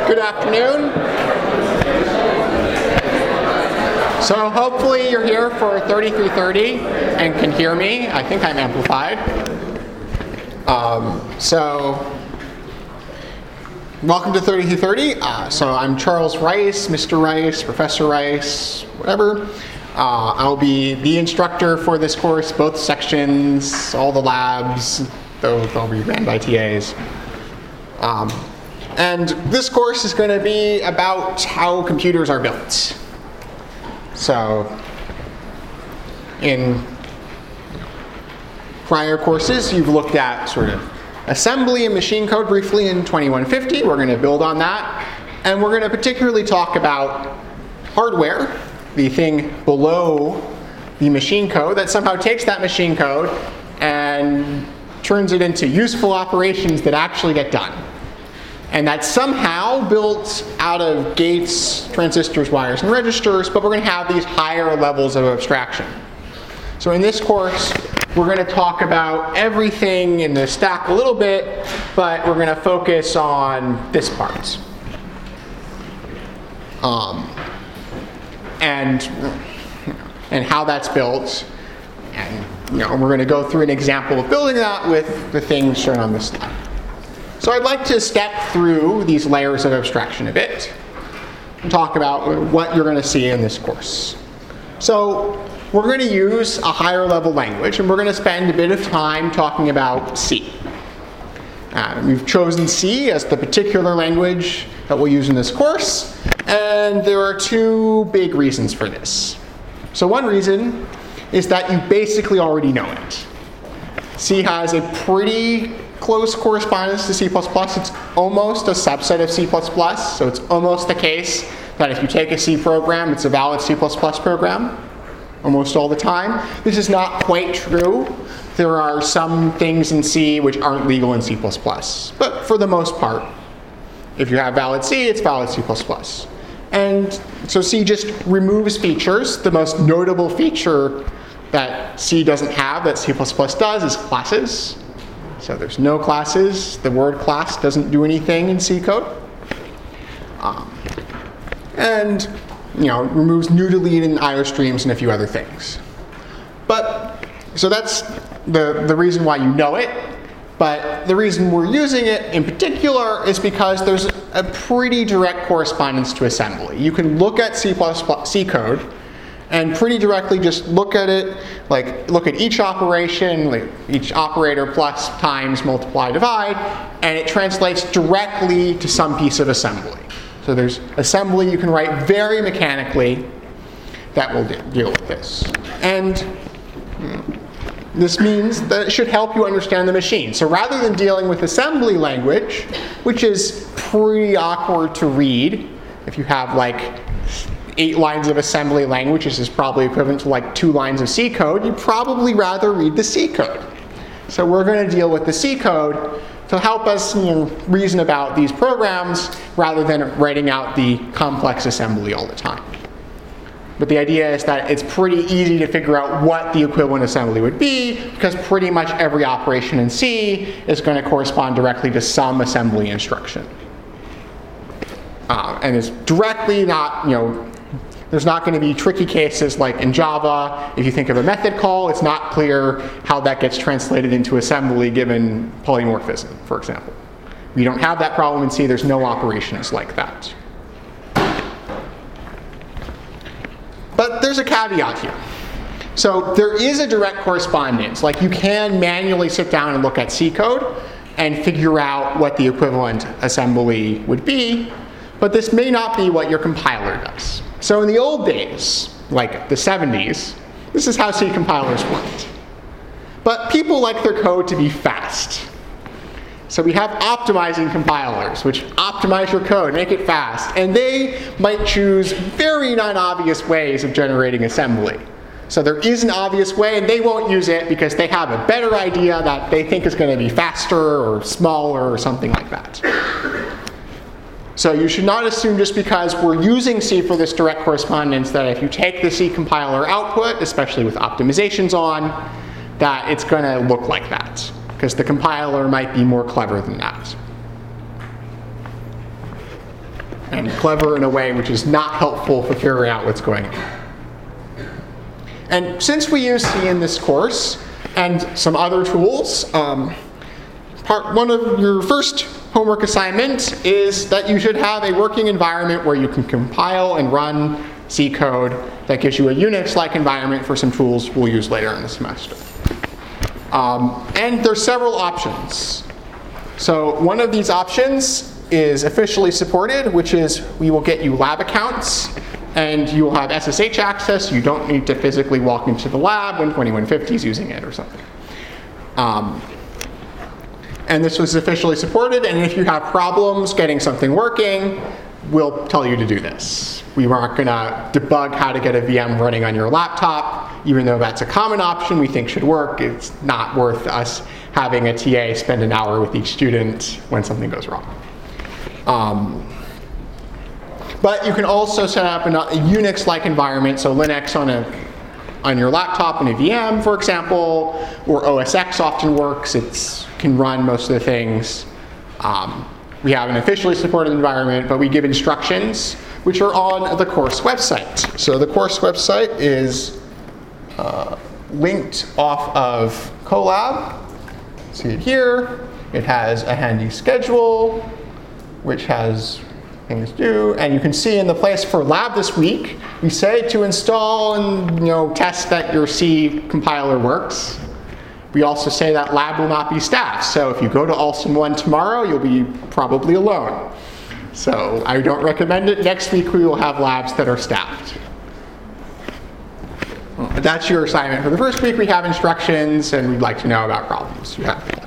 Good afternoon. So hopefully you're here for 3330 and can hear me. I think I'm amplified. Welcome to 3330. So I'm Charles Rice, Mr. Rice, Professor Rice, whatever. I'll be the instructor for this course, both sections, all the labs, they'll be ran by TAs. And this course is going to be about how computers are built. So, in prior courses, you've looked at sort of assembly and machine code briefly in 2150. We're going to build on that. And we're going to particularly talk about hardware, the thing below the machine code that somehow takes that machine code and turns it into useful operations that actually get done. And that's somehow built out of gates, transistors, wires, and registers, but we're going to have these higher levels of abstraction. So in this course, we're going to talk about everything in the stack a little bit, but we're going to focus on this part. And how that's built. And we're going to go through an example of building that with the things shown on this slide. So I'd like to step through these layers of abstraction a bit and talk about what you're going to see in this course. So we're going to use a higher level language, and we're going to spend a bit of time talking about C. We've chosen C as the particular language that we'll use in this course, and there are two big reasons for this. So one reason is that you basically already know it. C has a pretty close correspondence to C++. It's almost a subset of C++, so it's almost the case that if you take a C program, it's a valid C++ program, almost all the time. This is not quite true. There are some things in C which aren't legal in C++, but for the most part, if you have valid C, it's valid C++. And so C just removes features. The most notable feature that C doesn't have that C++ does is classes. So there's no classes. The word class doesn't do anything in C code. And removes new deleted IO streams and a few other things. So that's the reason why you know it. But the reason we're using it in particular is because there's a pretty direct correspondence to assembly. You can look at C code and pretty directly just look at it, like look at each operation, like each operator plus, times, multiply, divide, and it translates directly to some piece of assembly. So there's assembly you can write very mechanically that will deal with this. And this means that it should help you understand the machine. So rather than dealing with assembly language, which is pretty awkward to read, if you have like 8 lines of assembly language, this is probably equivalent to like 2 lines of C code, you'd probably rather read the C code. So we're going to deal with the C code to help us reason about these programs rather than writing out the complex assembly all the time. But the idea is that it's pretty easy to figure out what the equivalent assembly would be, because pretty much every operation in C is going to correspond directly to some assembly instruction. And it's directly not, there's not going to be tricky cases like in Java. If you think of a method call, it's not clear how that gets translated into assembly given polymorphism, for example. We don't have that problem in C. There's no operations like that. But there's a caveat here. So there is a direct correspondence. Like you can manually sit down and look at C code and figure out what the equivalent assembly would be, but this may not be what your compiler does. So in the old days, like the 70s, this is how C compilers worked. But people like their code to be fast. So we have optimizing compilers, which optimize your code, make it fast, and they might choose very non-obvious ways of generating assembly. So there is an obvious way, and they won't use it because they have a better idea that they think is going to be faster or smaller or something like that. So you should not assume just because we're using C for this direct correspondence that if you take the C compiler output, especially with optimizations on, that it's going to look like that, because the compiler might be more clever than that. and clever in a way which is not helpful for figuring out what's going on. And since we use C in this course, and some other tools, one of your first homework assignment is that you should have a working environment where you can compile and run C code that gives you a Unix-like environment for some tools we'll use later in the semester. And there's several options. So one of these options is officially supported, which is we will get you lab accounts, and you will have SSH access. You don't need to physically walk into the lab when 2150 is using it or something. And this was officially supported, and if you have problems getting something working, we'll tell you to do this. We aren't going to debug how to get a VM running on your laptop, even though that's a common option we think should work. It's not worth us having a TA spend an hour with each student when something goes wrong. But you can also set up a Unix-like environment, so Linux on your laptop in a VM, for example, or OS X often works. It can run most of the things. We have an officially supported environment, but we give instructions which are on the course website. So the course website is linked off of Colab. See it here. It has a handy schedule, which has things due, and you can see in the place for lab this week, we say to install and test that your C compiler works. We also say that lab will not be staffed, so if you go to Alston 1 tomorrow, you'll be probably alone. So I don't recommend it. Next week we will have labs that are staffed. That's your assignment for the first week. We have instructions, and we'd like to know about problems you have with that.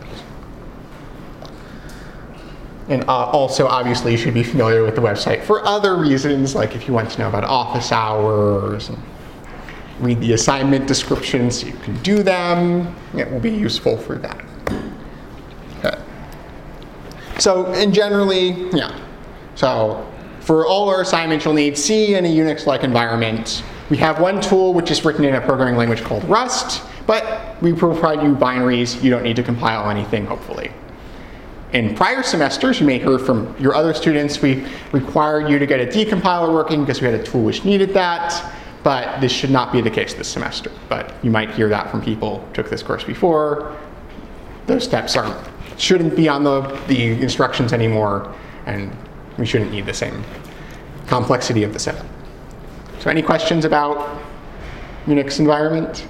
And also, obviously, you should be familiar with the website for other reasons, like if you want to know about office hours, and read the assignment descriptions so you can do them. It will be useful for that. Okay. So, and generally, So for all our assignments, you'll need C and a Unix-like environment. We have one tool which is written in a programming language called Rust, but we provide you binaries. You don't need to compile anything, hopefully. In prior semesters, you may hear from your other students, we required you to get a decompiler working because we had a tool which needed that, but this should not be the case this semester. But you might hear that from people who took this course before. Those steps shouldn't be on the instructions anymore, and we shouldn't need the same complexity of the setup. So any questions about Unix environment?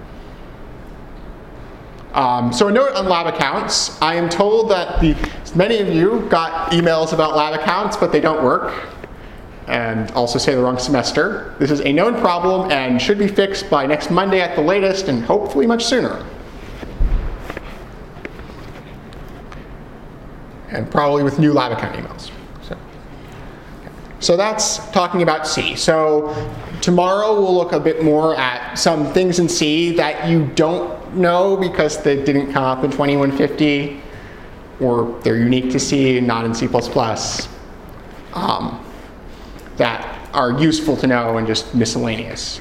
So a note on lab accounts. I am told that many of you got emails about lab accounts, but they don't work, and also say the wrong semester. This is a known problem and should be fixed by next Monday at the latest, and hopefully much sooner. And probably with new lab account emails. So that's talking about C. So tomorrow we'll look a bit more at some things in C that you don't know because they didn't come up in 2150, or they're unique to C and not in C++, that are useful to know and just miscellaneous.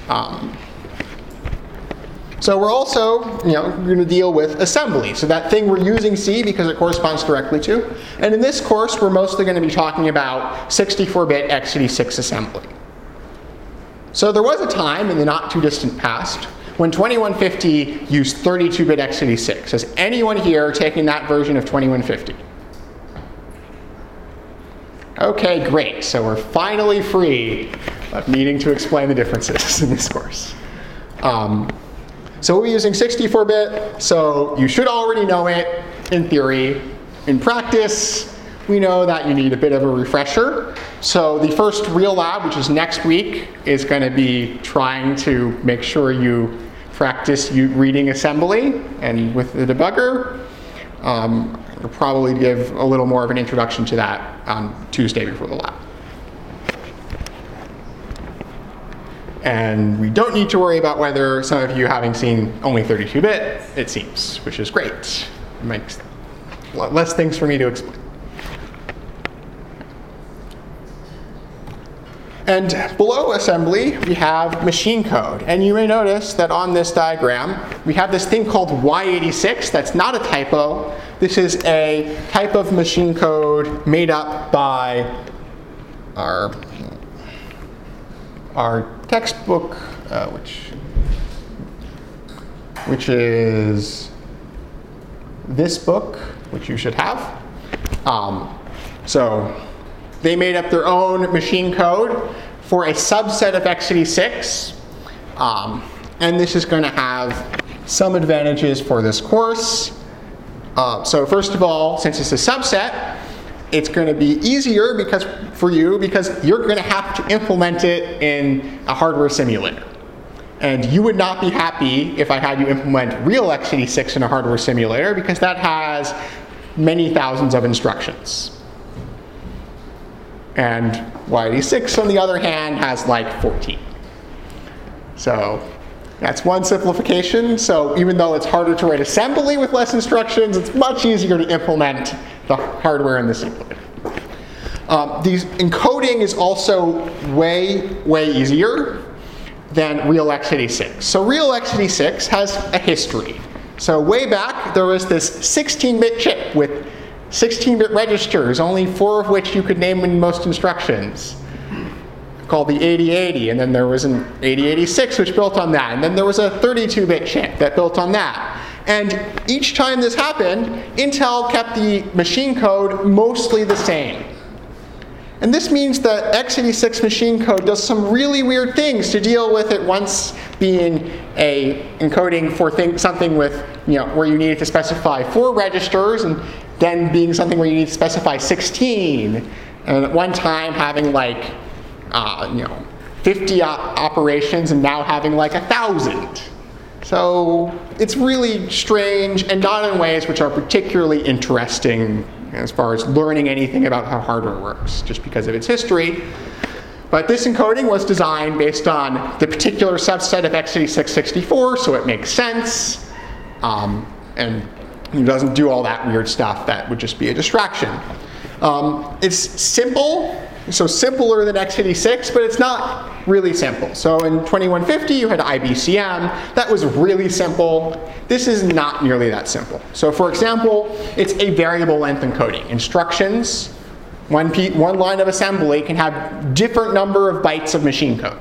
So we're also, going to deal with assembly. So that thing we're using C because it corresponds directly to. And in this course, we're mostly going to be talking about 64-bit x86 assembly. So there was a time in the not too distant past when 2150 used 32-bit x86. Has anyone here taken that version of 2150? Okay, great. So we're finally free of needing to explain the differences in this course. So we're using 64-bit, so you should already know it in theory. In practice, we know that you need a bit of a refresher. So the first real lab, which is next week, is going to be trying to make sure you practice reading assembly and with the debugger. We'll probably give a little more of an introduction to that on Tuesday before the lab. And we don't need to worry about whether some of you having seen only 32-bit, it seems, which is great. It makes less things for me to explain. And below assembly, we have machine code. And you may notice that on this diagram, we have this thing called Y86. That's not a typo. This is a type of machine code made up by our textbook, which is this book, which you should have. So they made up their own machine code for a subset of x86. And this is going to have some advantages for this course. So first of all, since it's a subset, it's going to be easier for you because you're going to have to implement it in a hardware simulator. And you would not be happy if I had you implement real x86 in a hardware simulator because that has many thousands of instructions. And y86, on the other hand, has like 14. So that's one simplification. So even though it's harder to write assembly with less instructions, it's much easier to implement the hardware in the simulator. Encoding is also way, way easier than real x86. So real x86 has a history. So way back, there was this 16-bit chip with 16-bit registers, only 4 of which you could name in most instructions, called the 8080. And then there was an 8086, which built on that. And then there was a 32-bit chip that built on that. And each time this happened, Intel kept the machine code mostly the same. And this means that x86 machine code does some really weird things to deal with it once being a encoding for something with, where you needed to specify 4 registers, and then being something where you need to specify 16. And at one time having like, 50 operations and now having like 1,000. So it's really strange and not in ways which are particularly interesting as far as learning anything about how hardware works, just because of its history. But this encoding was designed based on the particular subset of x86-64, so it makes sense. And it doesn't do all that weird stuff that would just be a distraction. It's simple, so simpler than x86, but it's not really simple. So in 2150, you had IBCM. That was really simple. This is not nearly that simple. So for example, it's a variable length encoding. Instructions, one line of assembly can have different number of bytes of machine code,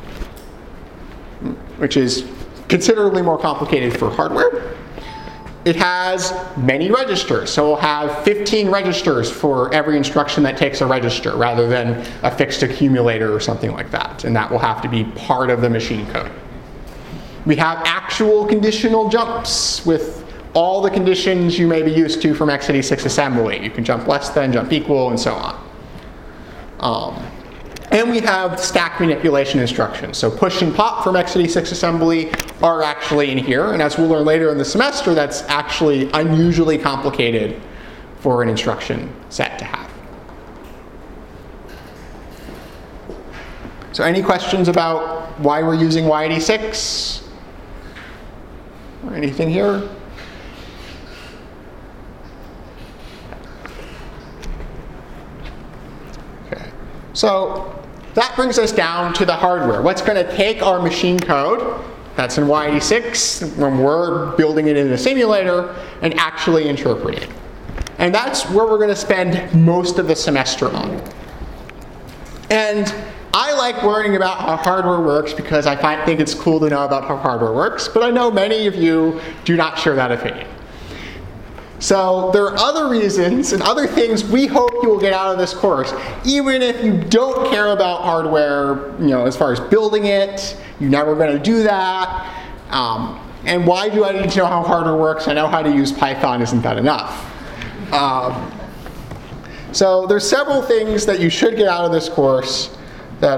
which is considerably more complicated for hardware. It has many registers, so we'll have 15 registers for every instruction that takes a register rather than a fixed accumulator or something like that, and that will have to be part of the machine code. We have actual conditional jumps with all the conditions you may be used to from x86 assembly. You can jump less than, jump equal, and so on. And we have stack manipulation instructions. So push and pop from x86 assembly are actually in here. And as we'll learn later in the semester, that's actually unusually complicated for an instruction set to have. So any questions about why we're using y86? Or anything here? Okay. So that brings us down to the hardware. What's going to take our machine code that's in y86 when we're building it in a simulator and actually interpret it. And that's where we're going to spend most of the semester on. And I like learning about how hardware works because I think it's cool to know about how hardware works, but I know many of you do not share that opinion. So there are other reasons and other things we hope you will get out of this course, even if you don't care about hardware, as far as building it, you're never going to do that. And why do I need to know how hardware works? I know how to use Python, isn't that enough? So there's several things that you should get out of this course that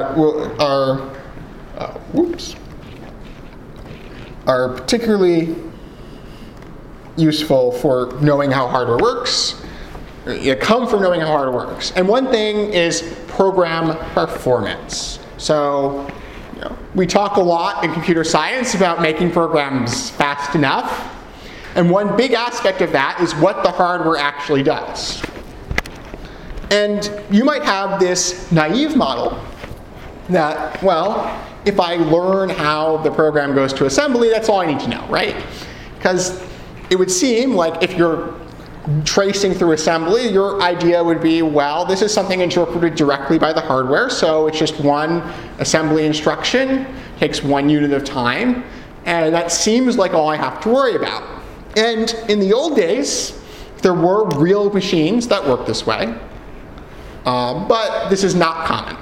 are particularly useful for knowing how hardware works. Come from knowing how hardware works. And one thing is program performance. So we talk a lot in computer science about making programs fast enough. And one big aspect of that is what the hardware actually does. And you might have this naive model that, well, if I learn how the program goes to assembly, that's all I need to know, right? Because it would seem like if you're tracing through assembly, your idea would be, well, this is something interpreted directly by the hardware, so it's just one assembly instruction, takes 1 unit of time, and that seems like all I have to worry about. And in the old days, there were real machines that worked this way, but this is not common.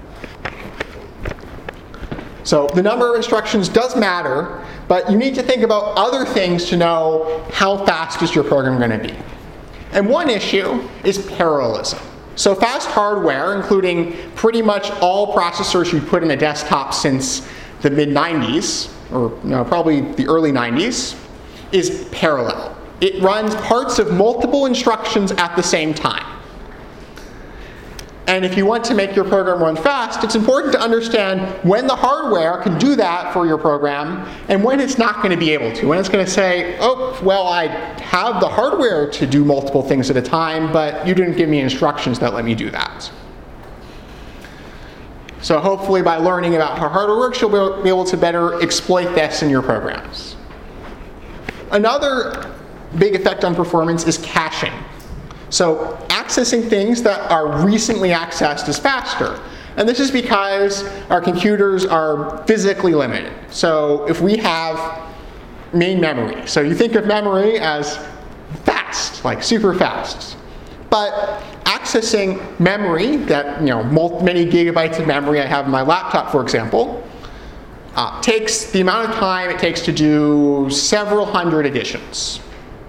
So the number of instructions does matter, but you need to think about other things to know how fast is your program going to be. And one issue is parallelism. So fast hardware, including pretty much all processors you put in a desktop since the mid-90s, or probably the early 90s, is parallel. It runs parts of multiple instructions at the same time. And if you want to make your program run fast, it's important to understand when the hardware can do that for your program and when it's not going to be able to. When it's going to say, oh, well, I have the hardware to do multiple things at a time, but you didn't give me instructions that let me do that. So hopefully by learning about how hardware works, you'll be able to better exploit this in your programs. Another big effect on performance is caching. So accessing things that are recently accessed is faster. And this is because our computers are physically limited. So if we have main memory, so you think of memory as fast, like super fast. But accessing memory, that many gigabytes of memory I have in my laptop, for example, takes the amount of time it takes to do several hundred additions.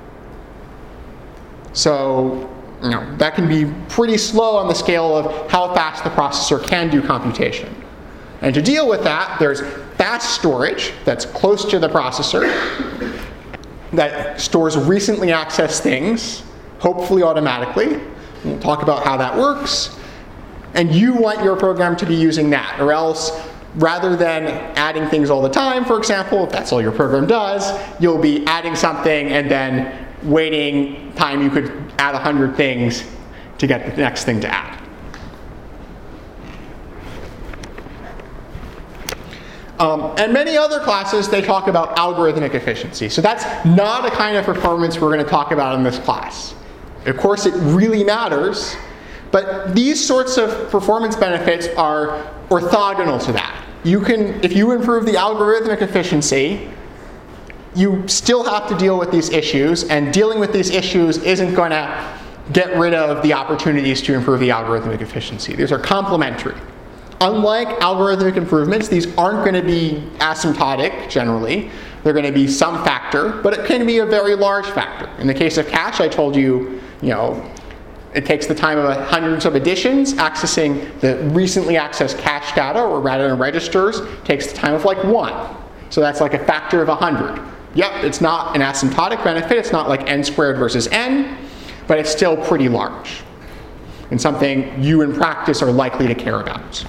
So that can be pretty slow on the scale of how fast the processor can do computation. And to deal with that, there's fast storage that's close to the processor that stores recently accessed things, hopefully automatically. We'll talk about how that works. And you want your program to be using that, or else rather than adding things all the time, for example, if that's all your program does, you'll be adding something and then waiting time you could add 100 things to get the next thing to add. And many other classes, they talk about algorithmic efficiency. So that's not a kind of performance we're going to talk about in this class. Of course, it really matters, but these sorts of performance benefits are orthogonal to that. If you improve the algorithmic efficiency, you still have to deal with these issues, and dealing with these issues isn't going to get rid of the opportunities to improve the algorithmic efficiency. These are complementary. Unlike algorithmic improvements, these aren't going to be asymptotic generally. They're going to be some factor, but it can be a very large factor. In the case of cache, I told you, it takes the time of hundreds of additions. Accessing the recently accessed cache data, or rather than registers, takes the time of like 1. So that's like a factor of 100. Yep, it's not an asymptotic benefit. It's not like n squared versus n, but it's still pretty large and something you in practice are likely to care about.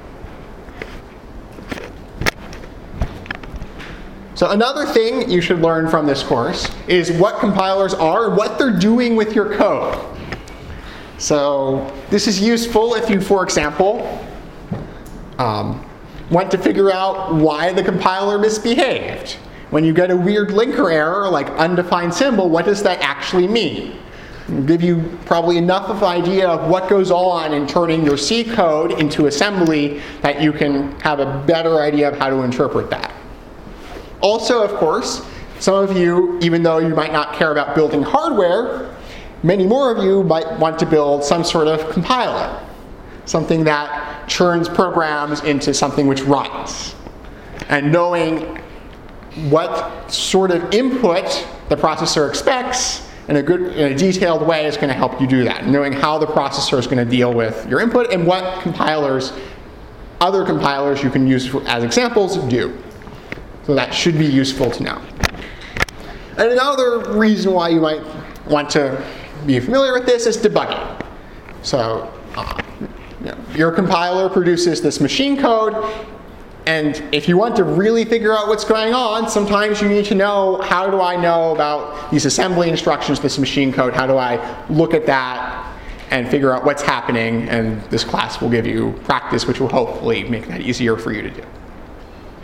So another thing you should learn from this course is what compilers are and what they're doing with your code. So this is useful if you, for example, want to figure out why the compiler misbehaved. When you get a weird linker error, like undefined symbol, what does that actually mean? It'll give you probably enough of an idea of what goes on in turning your C code into assembly that you can have a better idea of how to interpret that. Also, of course, some of you, even though you might not care about building hardware, many more of you might want to build some sort of compiler, something that churns programs into something which runs. And knowing what sort of input the processor expects in a detailed way is going to help you do that. Knowing how the processor is going to deal with your input and what other compilers you can use as examples do. So that should be useful to know. And another reason why you might want to be familiar with this is debugging. So your compiler produces this machine code, and if you want to really figure out what's going on, sometimes you need to know, how do I know about these assembly instructions, this machine code? How do I look at that and figure out what's happening? And this class will give you practice, which will hopefully make that easier for you to do.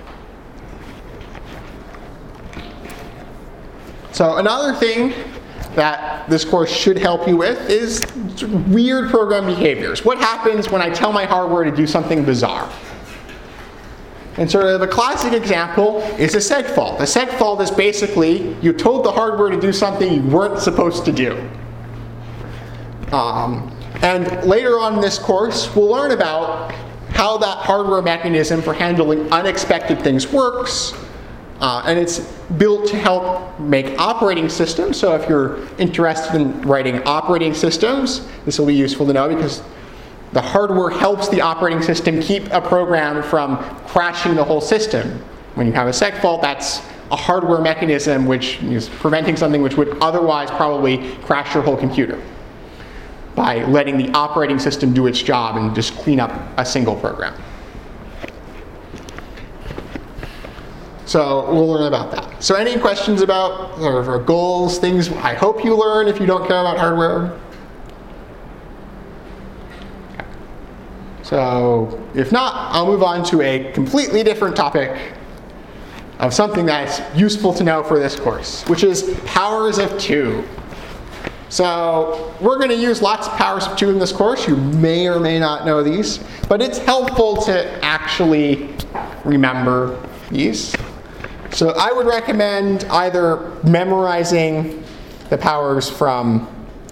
So another thing that this course should help you with is weird program behaviors. What happens when I tell my hardware to do something bizarre? And sort of a classic example is a seg fault. A seg fault is basically you told the hardware to do something you weren't supposed to do. And later on in this course, we'll learn about how that hardware mechanism for handling unexpected things works. And it's built to help make operating systems. So if you're interested in writing operating systems, this will be useful to know because the hardware helps the operating system keep a program from crashing the whole system. When you have a seg fault, that's a hardware mechanism which is preventing something which would otherwise probably crash your whole computer by letting the operating system do its job and just clean up a single program. So we'll learn about that. So any questions about our goals, things I hope you learn if you don't care about hardware? Okay. So if not, I'll move on to a completely different topic of something that's useful to know for this course, which is powers of 2. So we're going to use lots of powers of 2 in this course. You may or may not know these, but it's helpful to actually remember these. So I would recommend either memorizing the powers from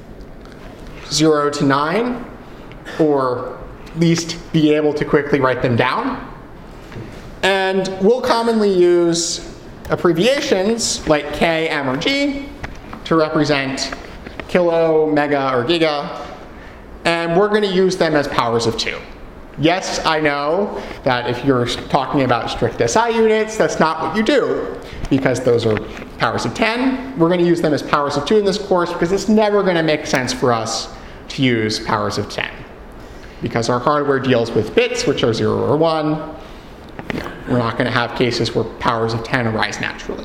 0 to 9, or at least be able to quickly write them down. And we'll commonly use abbreviations like K, M, or G to represent kilo, mega, or giga, and we're going to use them as powers of 2. Yes, I know that if you're talking about strict SI units, that's not what you do, because those are powers of 10. We're going to use them as powers of 2 in this course because it's never going to make sense for us to use powers of 10. Because our hardware deals with bits, which are 0 or 1. We're not going to have cases where powers of 10 arise naturally.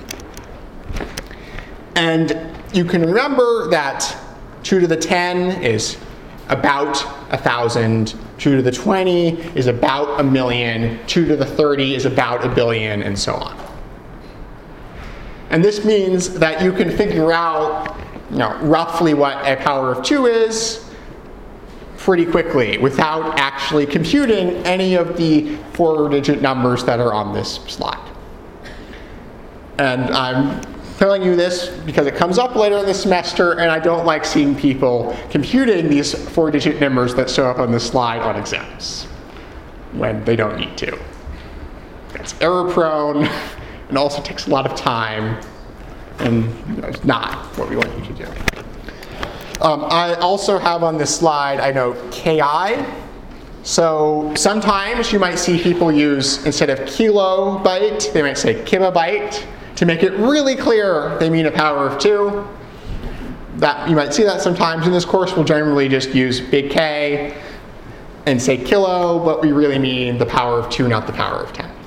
And you can remember that 2 to the 10 is about 1,000, 2 to the 20 is about 1,000,000, 2 to the 30 is about 1,000,000,000, and so on. And this means that you can figure out roughly what a power of 2 is pretty quickly without actually computing any of the 4-digit numbers that are on this slide. And I'm telling you this because it comes up later in the semester, and I don't like seeing people computing these 4-digit numbers that show up on the slide on exams when they don't need to. It's error-prone, and also takes a lot of time, and it's not what we want you to do. I also have on this slide, I note KI. So sometimes you might see people use, instead of kilobyte, they might say kilobyte. To make it really clear, they mean a power of 2. You might see that sometimes. In this course, we'll generally just use big K and say kilo, but we really mean the power of 2, not the power of 10.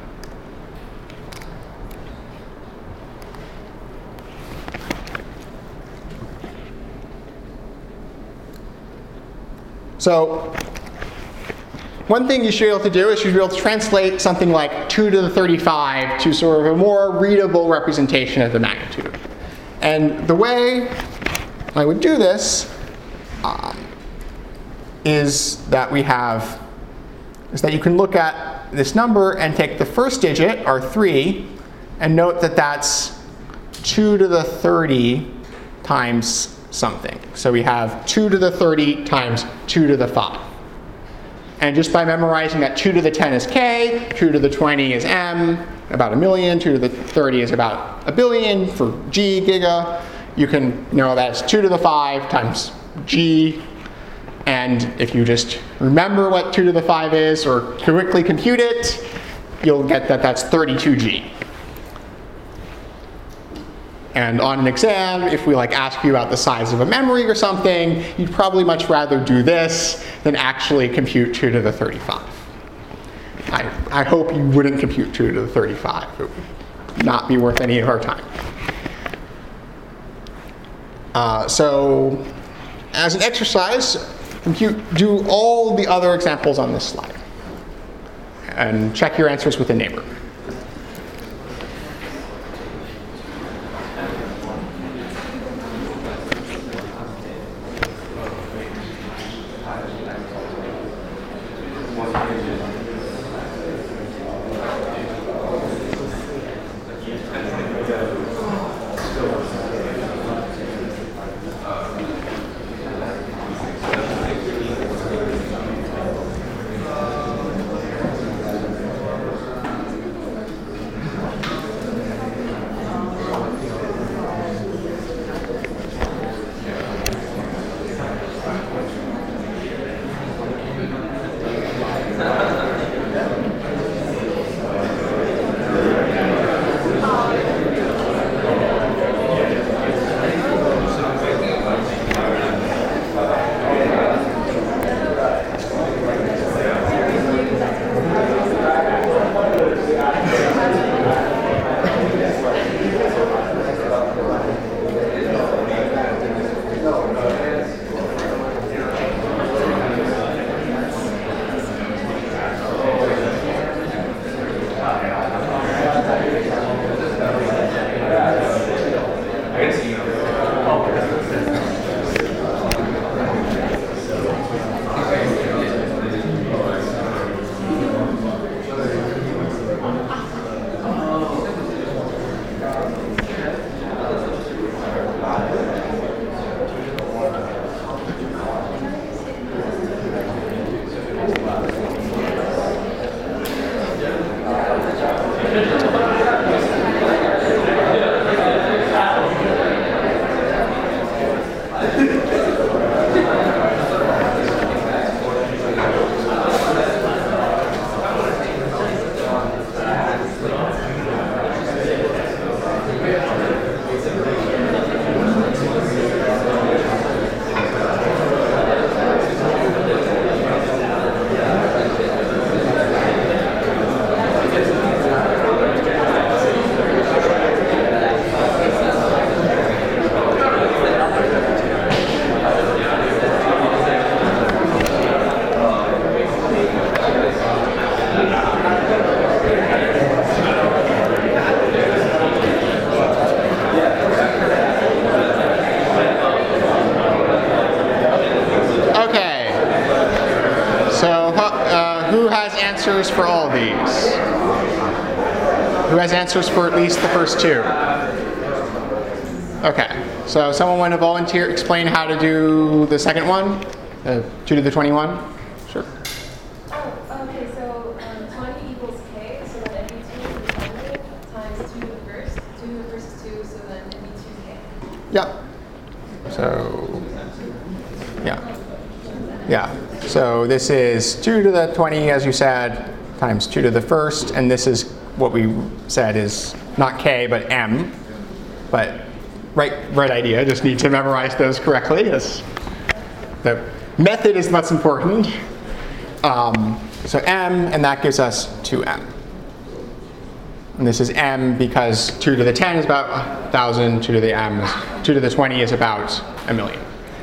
So one thing you should be able to do is you should be able to translate something like 2 to the 35 to sort of a more readable representation of the magnitude. And the way I would do this is that you can look at this number and take the first digit, our 3, and note that that's 2 to the 30 times something. So we have 2 to the 30 times 2 to the 5. And just by memorizing that 2 to the 10 is K, 2 to the 20 is M, about 1,000,000, 2 to the 30 is about 1,000,000,000 for G, giga, you can know that's 2 to the 5 times G. And if you just remember what 2 to the 5 is or quickly compute it, you'll get that that's 32G. And on an exam, if we ask you about the size of a memory or something, you'd probably much rather do this than actually compute 2 to the 35. I hope you wouldn't compute 2 to the 35. It would not be worth any of our time. So as an exercise, do all the other examples on this slide. And check your answers with a neighbor. So who has answers for all of these? Who has answers for at least the first two? Okay, so someone want to volunteer, explain how to do the second one? 2 to the 21? Sure. Oh, okay, so 20 equals k, so then it be 2 to the 20 times 2 to the first. 2 to the first is 2, so then it be 2k. Yep. So, yeah. So this is 2 to the 20, as you said, times 2 to the first, and this is what we said is not k, but m. But right idea, just need to memorize those correctly. Yes. The method is what's important. So m, and that gives us 2m. And this is m because 2 to the 10 is about 1,000, 2 to the m is 2 to the 20 is about 1,000,000.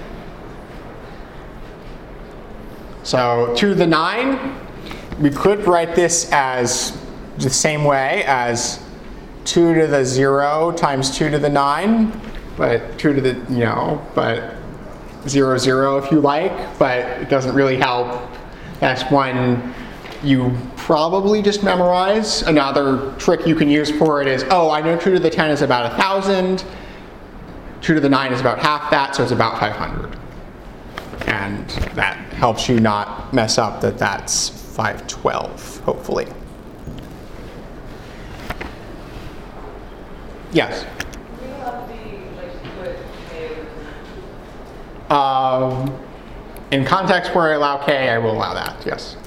So 2 to the 9, we could write this as the same way as 2 to the 0 times 2 to the 9, but 2 to the, but 0, 0 if you like, but it doesn't really help. That's one you probably just memorize. Another trick you can use for it is, oh, I know 2 to the 10 is about 1,000, 2 to the 9 is about half that, so it's about 500. And that helps you not mess up that that's 512, hopefully. Yes? Do you have the, put k? In context where I allow k, I will allow that, yes.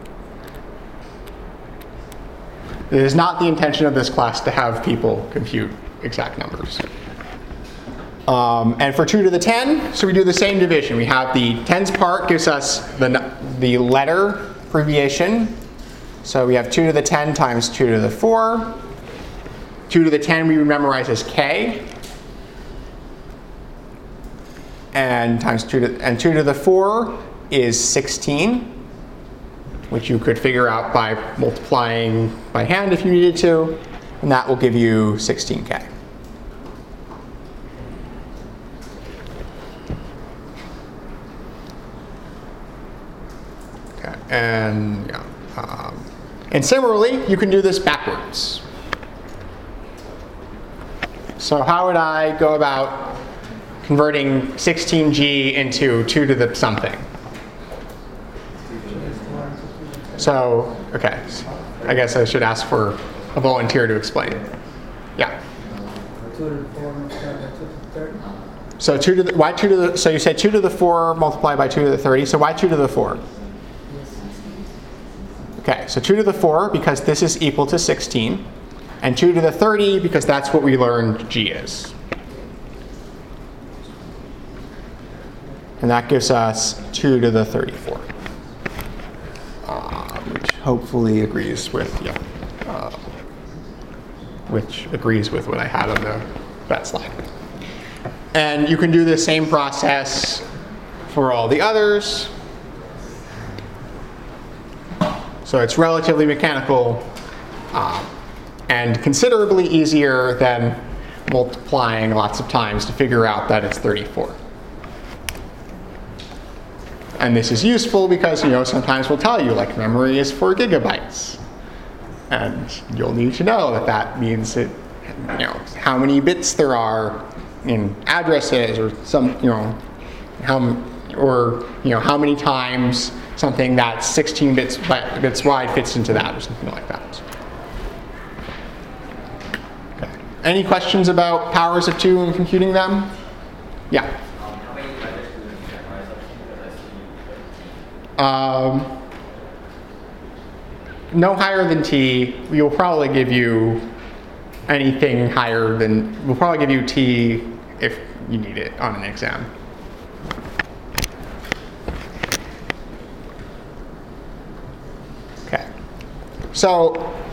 It is not the intention of this class to have people compute exact numbers. And for 2 to the 10, so we do the same division. We have the tens part gives us the letter abbreviation. So we have 2 to the 10 times 2 to the 4. 2 to the 10 we would memorize as k. And times 2 to the 4 is 16, which you could figure out by multiplying by hand if you needed to, and that will give you 16k. Okay, and and similarly, you can do this backwards. So how would I go about converting 16g into 2 to the something? So, okay, I guess I should ask for a volunteer to explain. Yeah. 2 to the 4 multiplied by 2 to the 30. So why 2 to the, so you said 2 to the 4 multiplied by 2 to the 30, so why 2 to the 4? Okay, so 2 to the 4 because this is equal to 16, and 2 to the 30 because that's what we learned g is. And that gives us 2 to the 34. Which hopefully agrees with, which agrees with what I had on that slide. And you can do the same process for all the others. So it's relatively mechanical and considerably easier than multiplying lots of times to figure out that it's 34. And this is useful because, sometimes we'll tell you, like, memory is 4 gigabytes. And you'll need to know that that means that, how many bits there are in addresses or how many times something that's 16 bits wide fits into that or something like that. Okay. Any questions about powers of 2 and computing them? Yeah. No higher than t. We will probably give you anything higher than, we'll probably give you t if you need it on an exam. Okay. So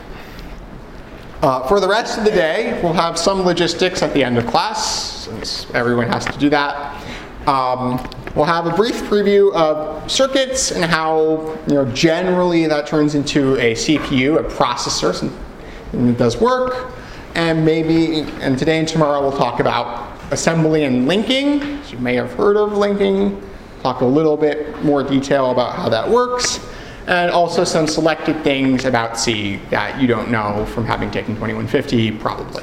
for the rest of the day, we'll have some logistics at the end of class, since everyone has to do that. We'll have a brief preview of circuits and how, generally that turns into a CPU, a processor, and it does work. And today and tomorrow we'll talk about assembly and linking. So you may have heard of linking. talk a little bit more detail about how that works, and also some selected things about C that you don't know from having taken 2150 probably.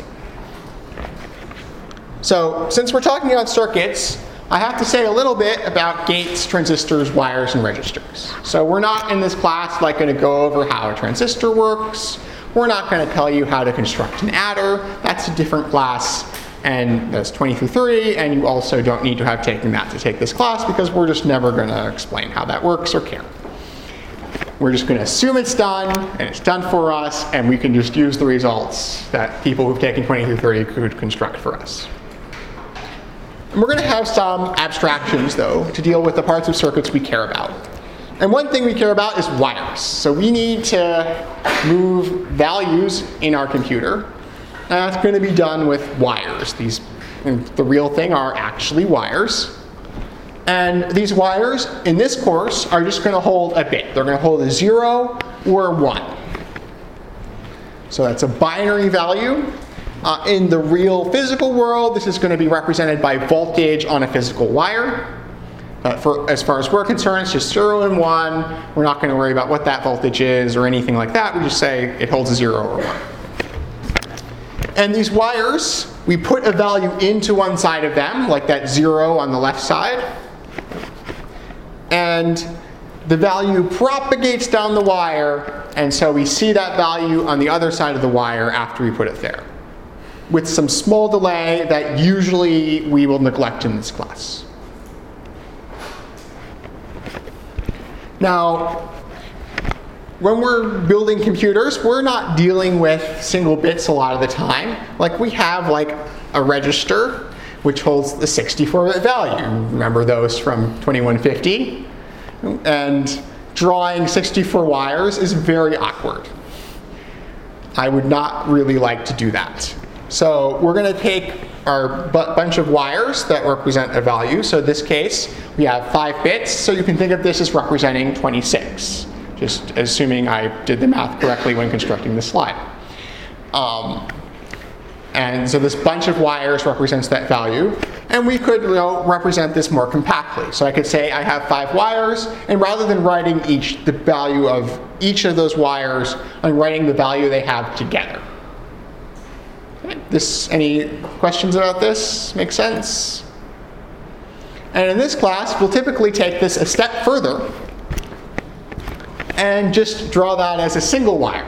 So since we're talking about circuits, I have to say a little bit about gates, transistors, wires, and registers. So we're not in this class like going to go over how a transistor works. We're not going to tell you how to construct an adder. That's a different class, and that's 20 through 30, and you also don't need to have taken that to take this class because we're just never going to explain how that works or care. We're just going to assume it's done, and it's done for us, and we can just use the results that people who've taken 20 through 30 could construct for us. And we're going to have some abstractions, though, to deal with the parts of circuits we care about. And one thing we care about is wires. So we need to move values in our computer. And that's going to be done with wires. These, the real thing, are actually wires. And these wires, in this course, are just going to hold a bit. They're going to hold a 0 or a 1. So that's a binary value. In the real physical world, this is going to be represented by voltage on a physical wire. As far as we're concerned, it's just 0 and 1. We're not going to worry about what that voltage is or anything like that. We just say it holds a 0 or 1. And these wires, we put a value into one side of them, like that 0 on the left side. And the value propagates down the wire, and so we see that value on the other side of the wire after we put it there, with some small delay that usually we will neglect in this class. Now, when we're building computers, we're not dealing with single bits a lot of the time. Like we have like a register, which holds the 64-bit value. Remember those from 2150? And drawing 64 wires is very awkward. I would not really like to do that. So we're going to take our bunch of wires that represent a value. So in this case, we have 5 bits. So you can think of this as representing 26, just assuming I did the math correctly when constructing the slide. And so this bunch of wires represents that value. And we could represent this more compactly. So I could say I have 5 wires, and rather than writing the value of each of those wires, I'm writing the value they have together. Any questions about this? Make sense? And in this class, we'll typically take this a step further and just draw that as a single wire.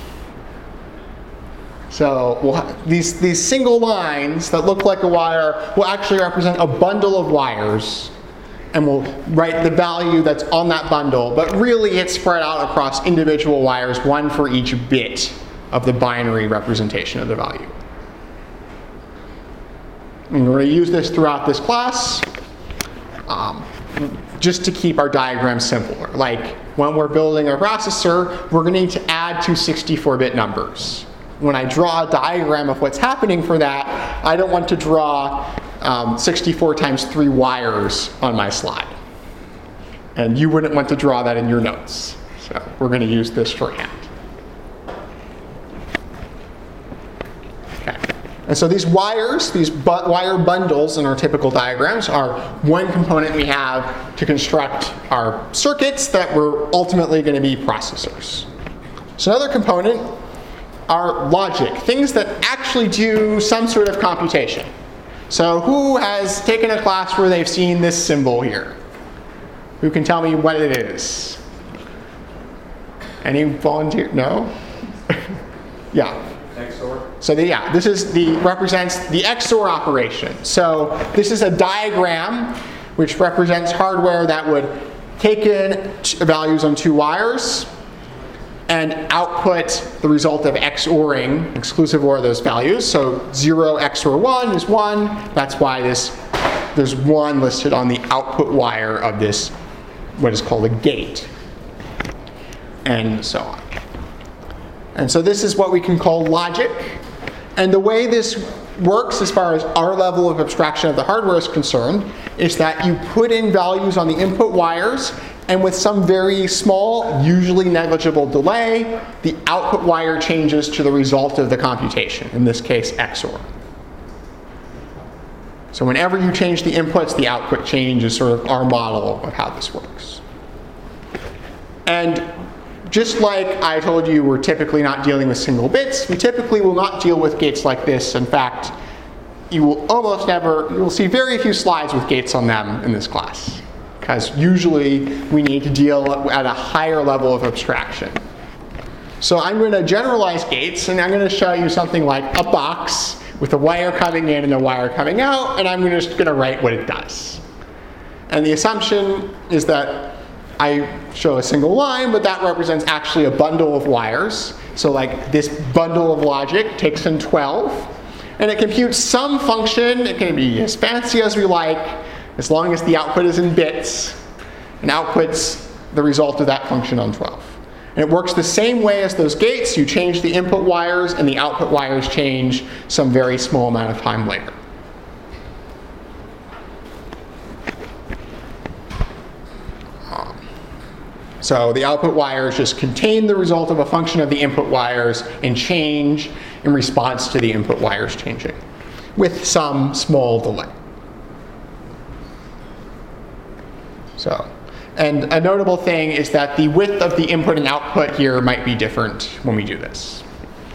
So these single lines that look like a wire will actually represent a bundle of wires, and we'll write the value that's on that bundle, but really it's spread out across individual wires, one for each bit of the binary representation of the value. And we're going to use this throughout this class just to keep our diagram simpler. Like when we're building a processor, we're going to need to add 2 64-bit numbers. When I draw a diagram of what's happening for that, I don't want to draw 64 times 3 wires on my slide. And you wouldn't want to draw that in your notes. So we're going to use this shorthand. Okay. And so these wires, these wire bundles in our typical diagrams are one component we have to construct our circuits that were ultimately going to be processors. So another component are logic, things that actually do some sort of computation. So who has taken a class where they've seen this symbol here? Who can tell me what it is? Any volunteer? No? Yeah. XOR. So this represents the XOR operation. So this is a diagram which represents hardware that would take in values on 2 wires and output the result of XORing, exclusive OR those values. So 0 XOR 1 is 1. That's why there's 1 listed on the output wire of this, what is called a gate, and so on. And so this is what we can call logic. And the way this works as far as our level of abstraction of the hardware is concerned is that you put in values on the input wires, and with some very small, usually negligible delay, the output wire changes to the result of the computation, in this case XOR. So whenever you change the inputs, the output change is sort of our model of how this works. And just like I told you, we're typically not dealing with single bits. We typically will not deal with gates like this. In fact, you will see very few slides with gates on them in this class, because usually we need to deal at a higher level of abstraction. So I'm going to generalize gates, and I'm going to show you something like a box with a wire coming in and a wire coming out, and I'm just going to write what it does. And the assumption is that I show a single line, but that represents actually a bundle of wires. So like this bundle of logic takes in 12, and it computes some function. It can be as fancy as we like, as long as the output is in bits, and outputs the result of that function on 12. And it works the same way as those gates. You change the input wires, and the output wires change some very small amount of time later. So the output wires just contain the result of a function of the input wires and change in response to the input wires changing, with some small delay. So, and a notable thing is that the width of the input and output here might be different when we do this.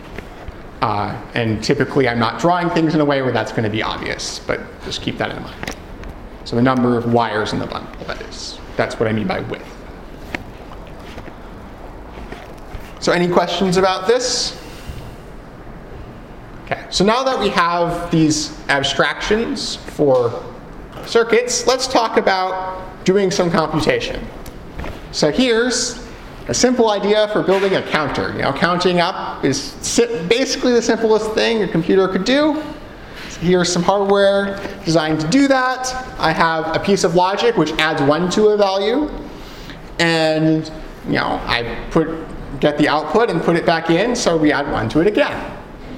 And typically I'm not drawing things in a way where that's going to be obvious, but just keep that in mind. So the number of wires in the bundle, that's what I mean by width. So any questions about this? Okay, so now that we have these abstractions for circuits, let's talk about doing some computation. So here's a simple idea for building a counter. Counting up is basically the simplest thing a computer could do. So here's some hardware designed to do that. I have a piece of logic which adds 1 to a value, and I get the output and put it back in, so we add 1 to it again.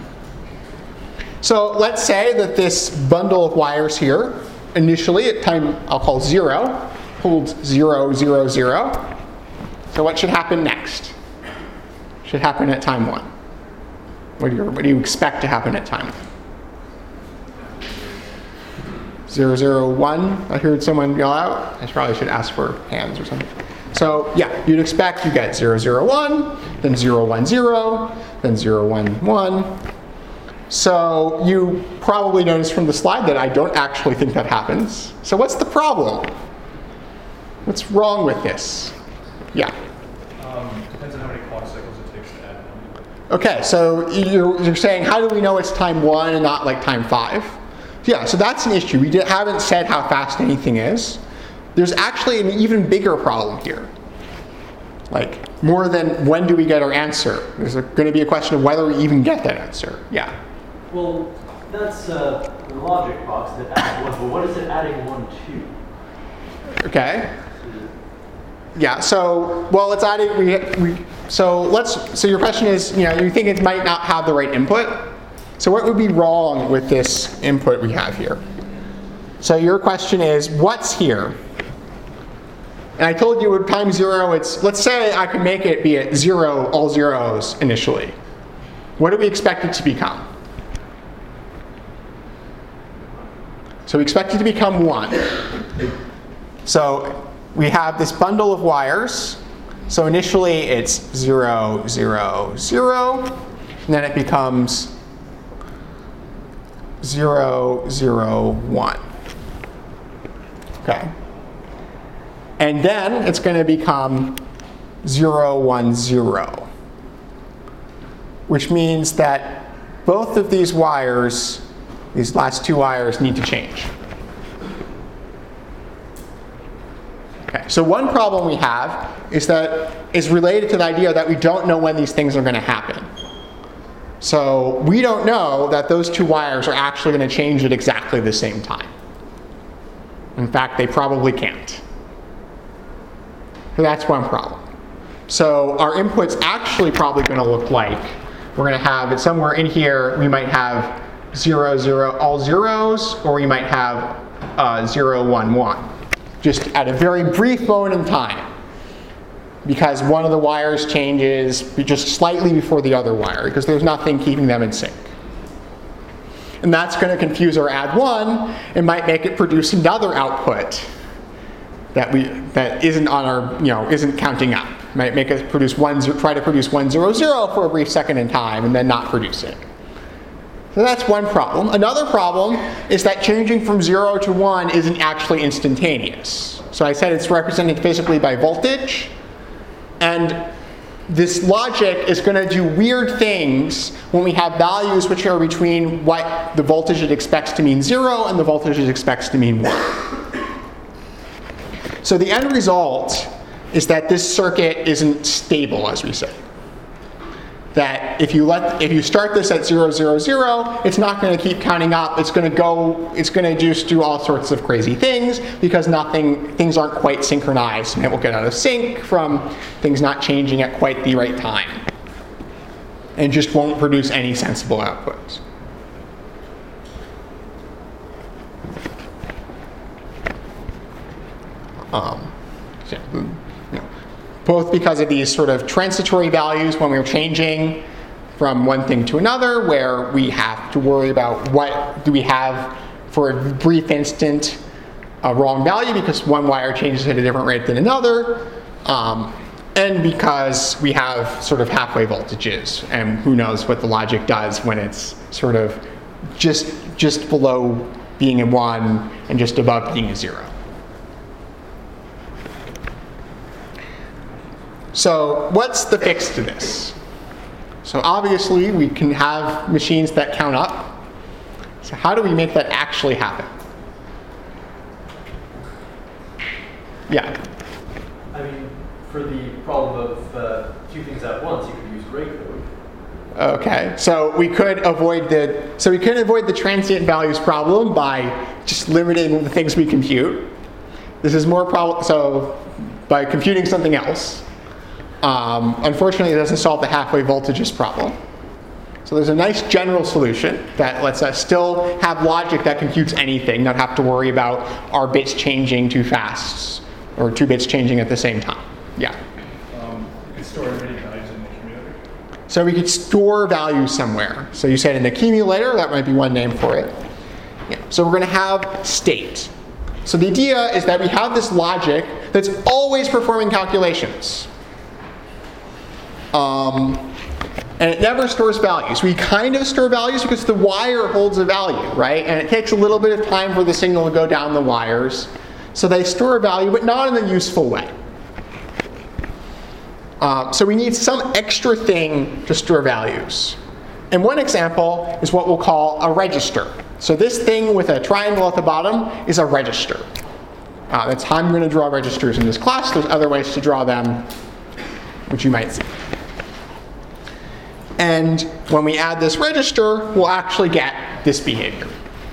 So let's say that this bundle of wires here, initially at time I'll call 0, holds 0, 0, 0. So what should happen next? Should happen at time 1. What do you expect to happen at time 1? 0, 0, 1. I heard someone yell out. I probably should ask for hands or something. So yeah, you'd expect you get 0, 0, 1, then 0, 1, 0, then 0, 1, 1. So you probably noticed from the slide that I don't actually think that happens. So what's the problem? What's wrong with this? Yeah? Depends on how many clock cycles it takes to add 1. Okay, so you're saying how do we know it's time 1 and not like time 5? Yeah, so that's an issue. We haven't said how fast anything is. There's actually an even bigger problem here. Like, more than when do we get our answer? There's going to be a question of whether we even get that answer. Yeah? Well, that's the logic box that adds 1, but what is it adding 1 to? Okay. Yeah, so, well, it's adding, so your question is, you think it might not have the right input? So what would be wrong with this input we have here? So your question is, what's here? And I told you at time 0, let's say I could make it be at 0, all zeros initially. What do we expect it to become? So we expect it to become 1. So we have this bundle of wires. So initially it's 0, 0, 0, and then it becomes 0, 0, 1. Okay. And then it's going to become 0, 1, 0, which means that both of these wires, these last 2 wires, need to change. Okay, so one problem we have is related to the idea that we don't know when these things are going to happen. So we don't know that those 2 wires are actually going to change at exactly the same time. In fact, they probably can't. So that's one problem. So our input's actually probably going to look like, we're going to have it somewhere in here, we might have 0, 0, all zeros, or we might have 0, 1, 1. Just at a very brief moment in time, because one of the wires changes just slightly before the other wire, because there's nothing keeping them in sync. And that's going to confuse our add 1 and might make it produce another output that isn't on our, isn't counting up. Might make us try to produce 1, 0, 0 for a brief second in time and then not produce it. So that's one problem. Another problem is that changing from 0 to 1 isn't actually instantaneous. So I said it's represented physically by voltage, and this logic is going to do weird things when we have values which are between what the voltage it expects to mean 0 and the voltage it expects to mean 1. So the end result is that this circuit isn't stable, as we say. That if you start this at 0, 0, 0, it's not going to keep counting up. It's going to just do all sorts of crazy things because things aren't quite synchronized, and it will get out of sync from things not changing at quite the right time, and just won't produce any sensible outputs. Both because of these sort of transitory values when we're changing from one thing to another, where we have to worry about what do we have for a brief instant a wrong value because one wire changes at a different rate than another, and because we have sort of halfway voltages, and who knows what the logic does when it's sort of just below being a 1 and just above being a 0. So what's the fix to this? So obviously we can have machines that count up. So how do we make that actually happen? Yeah? I mean, for the problem of two things at once, you could use gray code. Okay, so we could avoid the transient values problem by just limiting the things we compute. This is more so by computing something else. Unfortunately, it doesn't solve the halfway voltages problem. So there's a nice general solution that lets us still have logic that computes anything, not have to worry about our bits changing too fast or 2 bits changing at the same time. Yeah? You could store many values in the accumulator. So we could store values somewhere. So you said an accumulator, that might be one name for it. Yeah. So we're going to have state. So the idea is that we have this logic that's always performing calculations. And it never stores values. We kind of store values because the wire holds a value, right? And it takes a little bit of time for the signal to go down the wires. So they store a value, but not in a useful way. So we need some extra thing to store values. And one example is what we'll call a register. So this thing with a triangle at the bottom is a register. That's how I'm going to draw registers in this class. There's other ways to draw them, which you might see. And when we add this register, we'll actually get this behavior.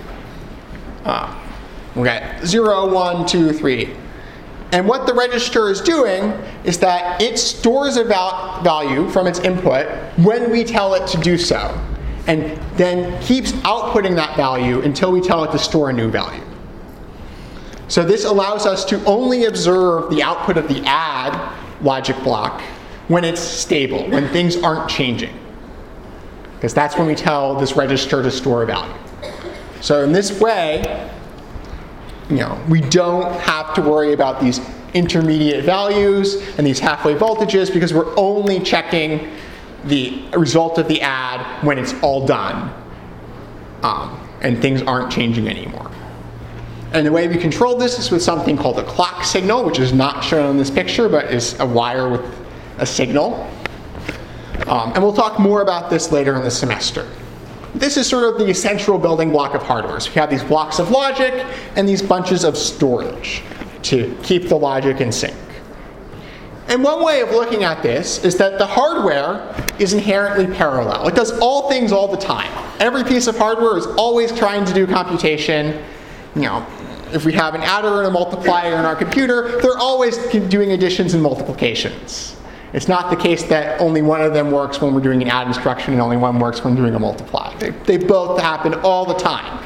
We'll get 0, 1, 2, 3. And what the register is doing is that it stores a value from its input when we tell it to do so, and then keeps outputting that value until we tell it to store a new value. So this allows us to only observe the output of the add logic block when it's stable, when things aren't changing. Because that's when we tell this register to store a value. So in this way, we don't have to worry about these intermediate values and these halfway voltages because we're only checking the result of the add when it's all done and things aren't changing anymore. And the way we control this is with something called a clock signal, which is not shown in this picture, but is a wire with a signal. And we'll talk more about this later in the semester. This is sort of the central building block of hardware. So we have these blocks of logic and these bunches of storage to keep the logic in sync. And one way of looking at this is that the hardware is inherently parallel. It does all things all the time. Every piece of hardware is always trying to do computation. If we have an adder and a multiplier in our computer, they're always doing additions and multiplications. It's not the case that only one of them works when we're doing an add instruction and only one works when doing a multiply. They both happen all the time.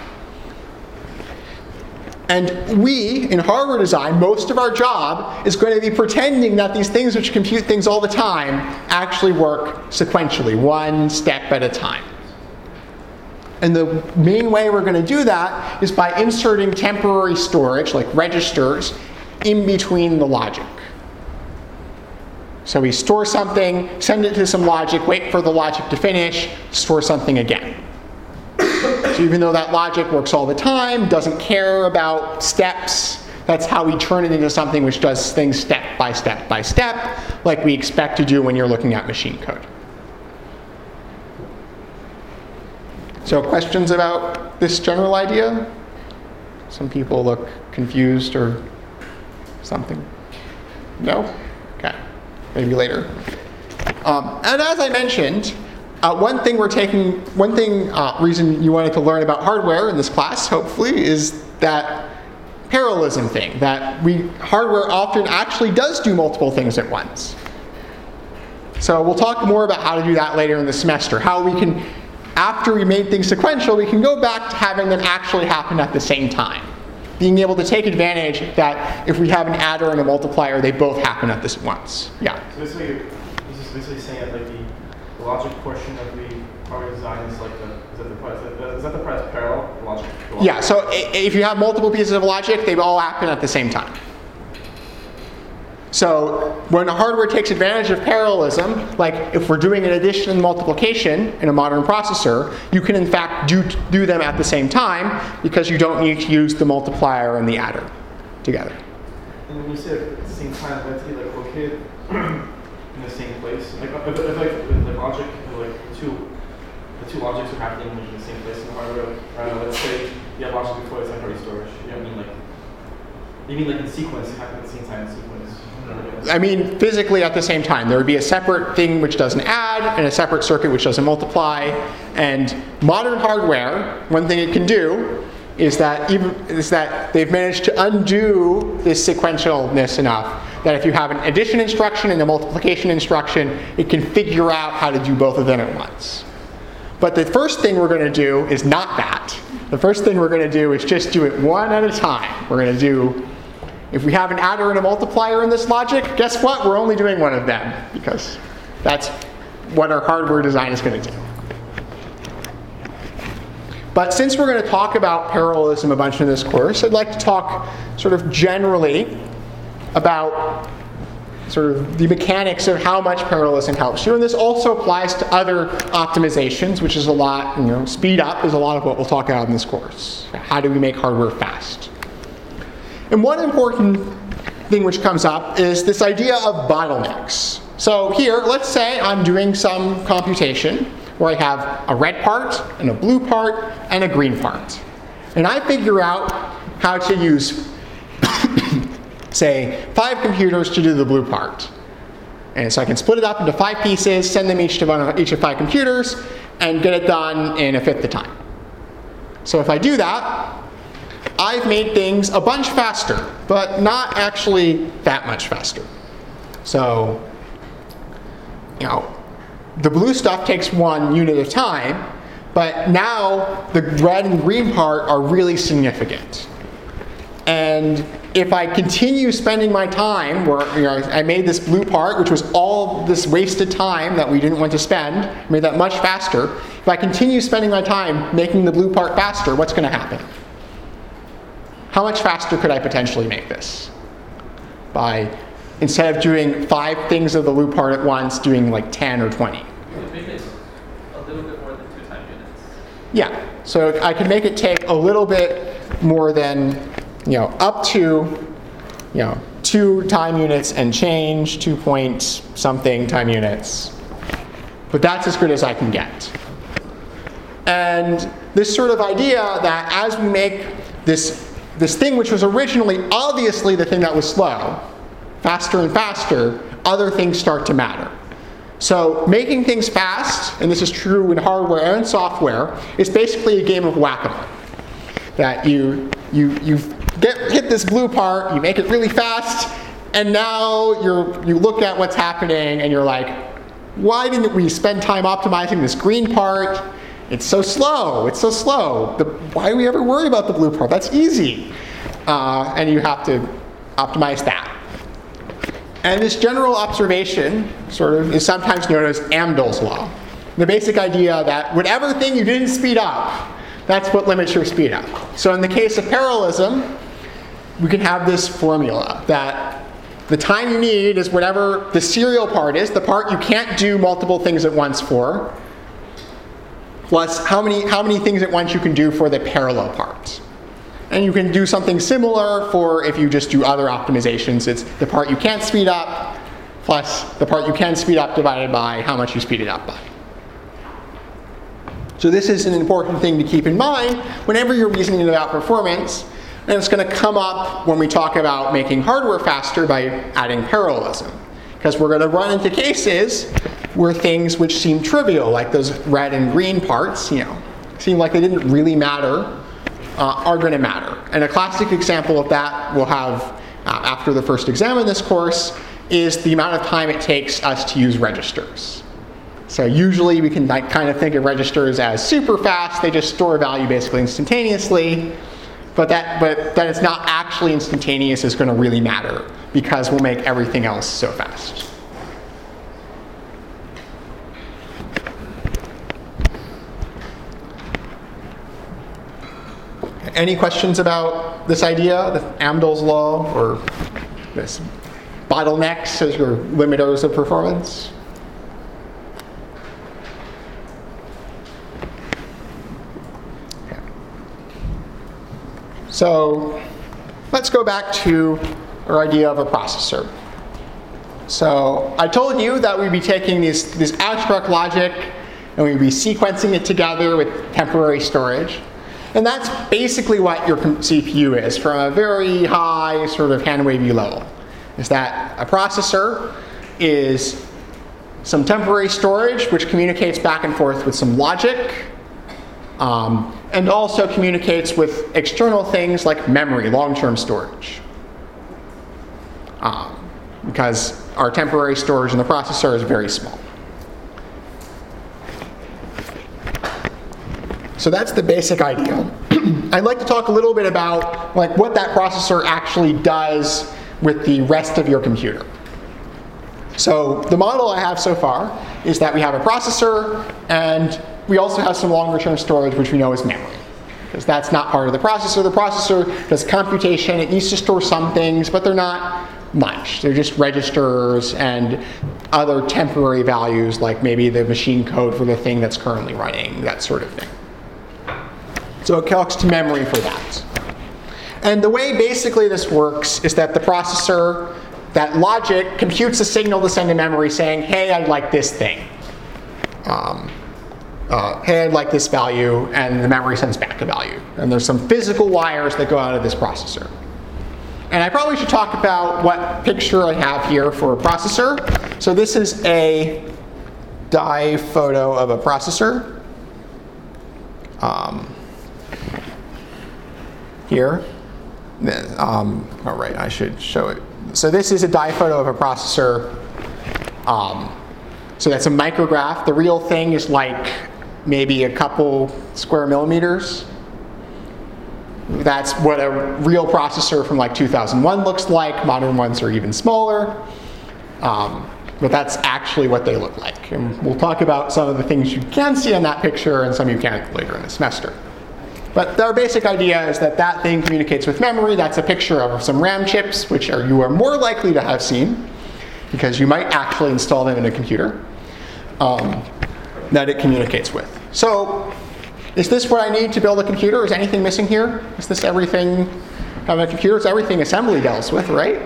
And we, in hardware design, most of our job is going to be pretending that these things which compute things all the time actually work sequentially, one step at a time. And the main way we're going to do that is by inserting temporary storage, like registers, in between the logic. So we store something, send it to some logic, wait for the logic to finish, store something again. So even though that logic works all the time, doesn't care about steps, that's how we turn it into something which does things step by step by step, like we expect to do when you're looking at machine code. So questions about this general idea? Some people look confused or something. No? Okay. Maybe later. And as I mentioned, reason you wanted to learn about hardware in this class, hopefully, is that parallelism thing, that hardware often actually does do multiple things at once. So we'll talk more about how to do that later in the semester, how we can, after we made things sequential, we can go back to having them actually happen at the same time. Being able to take advantage that if we have an adder and a multiplier, they both happen at this once. Yeah? So this is basically saying that like the logic portion of the hardware design is like is that the part that's parallel? The logic? Yeah, so if you have multiple pieces of logic, they all happen at the same time. So when hardware takes advantage of parallelism, like if we're doing an addition and multiplication in a modern processor, you can in fact do them at the same time because you don't need to use the multiplier and the adder together. And when you say at the same time, let's be like located in the same place. Like if like logic, like the two logics are happening in the same place in the hardware. I don't know, let's say you have logic before the temporary storage. You mean like in sequence, it happens at the same time in sequence. I mean physically at the same time. There would be a separate thing which does an add and a separate circuit which does a multiply. And modern hardware, one thing it can do is that they've managed to undo this sequentialness enough that if you have an addition instruction and a multiplication instruction, it can figure out how to do both of them at once. But the first thing we're going to do is not that. The first thing we're going to do is just do it one at a time. We're going to do, if we have an adder and a multiplier in this logic, guess what? We're only doing one of them because that's what our hardware design is going to do. But since we're going to talk about parallelism a bunch in this course, I'd like to talk sort of generally about sort of the mechanics of how much parallelism helps you. And this also applies to other optimizations, which is a lot, speed up is a lot of what we'll talk about in this course. How do we make hardware fast? And one important thing which comes up is this idea of bottlenecks. So here, let's say I'm doing some computation where I have a red part, and a blue part, and a green part. And I figure out how to use, say, 5 computers to do the blue part. And so I can split it up into 5 pieces, send them each of 5 computers, and get it done in a fifth the time. So if I do that, I've made things a bunch faster, but not actually that much faster. So, the blue stuff takes 1 unit of time, but now the red and green part are really significant. And if I continue spending my time, where I made this blue part, which was all this wasted time that we didn't want to spend, made that much faster. If I continue spending my time making the blue part faster, what's going to happen? How much faster could I potentially make this? By, instead of doing 5 things of the blue part at once, doing like 10 or 20. You could make it a little bit more than 2 time units. Yeah, so I can make it take a little bit more than, up to, 2 time units and change, 2 point something time units. But that's as good as I can get. And this sort of idea that as we make this thing which was originally obviously the thing that was slow, faster and faster, other things start to matter. So making things fast, and this is true in hardware and software, is basically a game of whack-a-mole. That you hit this blue part, you make it really fast, and now you look at what's happening and you're like, why didn't we spend time optimizing this green part? It's so slow, it's so slow. Why do we ever worry about the blue part? That's easy. And you have to optimize that. And this general observation sort of is sometimes known as Amdahl's law. the basic idea that whatever thing you didn't speed up, that's what limits your speed up. So in the case of parallelism, we can have this formula that the time you need is whatever the serial part is, the part you can't do multiple things at once for, plus how many things at once you can do for the parallel part. And you can do something similar for if you just do other optimizations. It's the part you can't speed up plus the part you can speed up divided by how much you speed it up by. So this is an important thing to keep in mind whenever you're reasoning about performance. And it's going to come up when we talk about making hardware faster by adding parallelism. Because we're going to run into cases where things which seem trivial, like those red and green parts, seem like they didn't really matter, are going to matter. And a classic example of that we'll have after the first exam in this course is the amount of time it takes us to use registers. So usually we can kind of think of registers as super fast. They just store value basically instantaneously. But that it's not actually instantaneous is going to really matter because we'll make everything else so fast. Any questions about this idea, the Amdahl's law, or this bottlenecks as your limiters of performance? So let's go back to our idea of a processor. So I told you that we'd be taking this abstract logic and we'd be sequencing it together with temporary storage. And that's basically what your CPU is from a very high sort of hand-wavy level. Is that a processor is some temporary storage which communicates back and forth with some logic, and also communicates with external things like memory, long-term storage. Because our temporary storage in the processor is very small. So that's the basic idea. I'd like to talk a little bit about what that processor actually does with the rest of your computer. So the model I have so far is that we have a processor and we also have some longer term storage which we know is memory. Because that's not part of the processor. The processor does computation. It needs to store some things, but they're not much. They're just registers and other temporary values like maybe the machine code for the thing that's currently running, that sort of thing. So it talks to memory for that. And the way basically this works is that the processor, that logic, computes a signal to send to memory saying, hey, I'd like this thing. Hey, I'd like this value, and the memory sends back a value. And there's some physical wires that go out of this processor. And I probably should talk about what picture I have here for a processor. So this is a die photo of a processor. Here. All right, I should show it. So this is a die photo of a processor. So that's a micrograph. The real thing is like maybe a couple square millimeters. That's what a real processor from like 2001 looks like. Modern ones are even smaller. But that's actually what they look like. And we'll talk about some of the things you can see in that picture and some you can't later in the semester. But our basic idea is that that thing communicates with memory. That's a picture of some RAM chips, which you are more likely to have seen, because you might actually install them in a computer, that it communicates with. So is this what I need to build a computer? Is anything missing here? Is this everything on a computer? It's everything assembly deals with, right?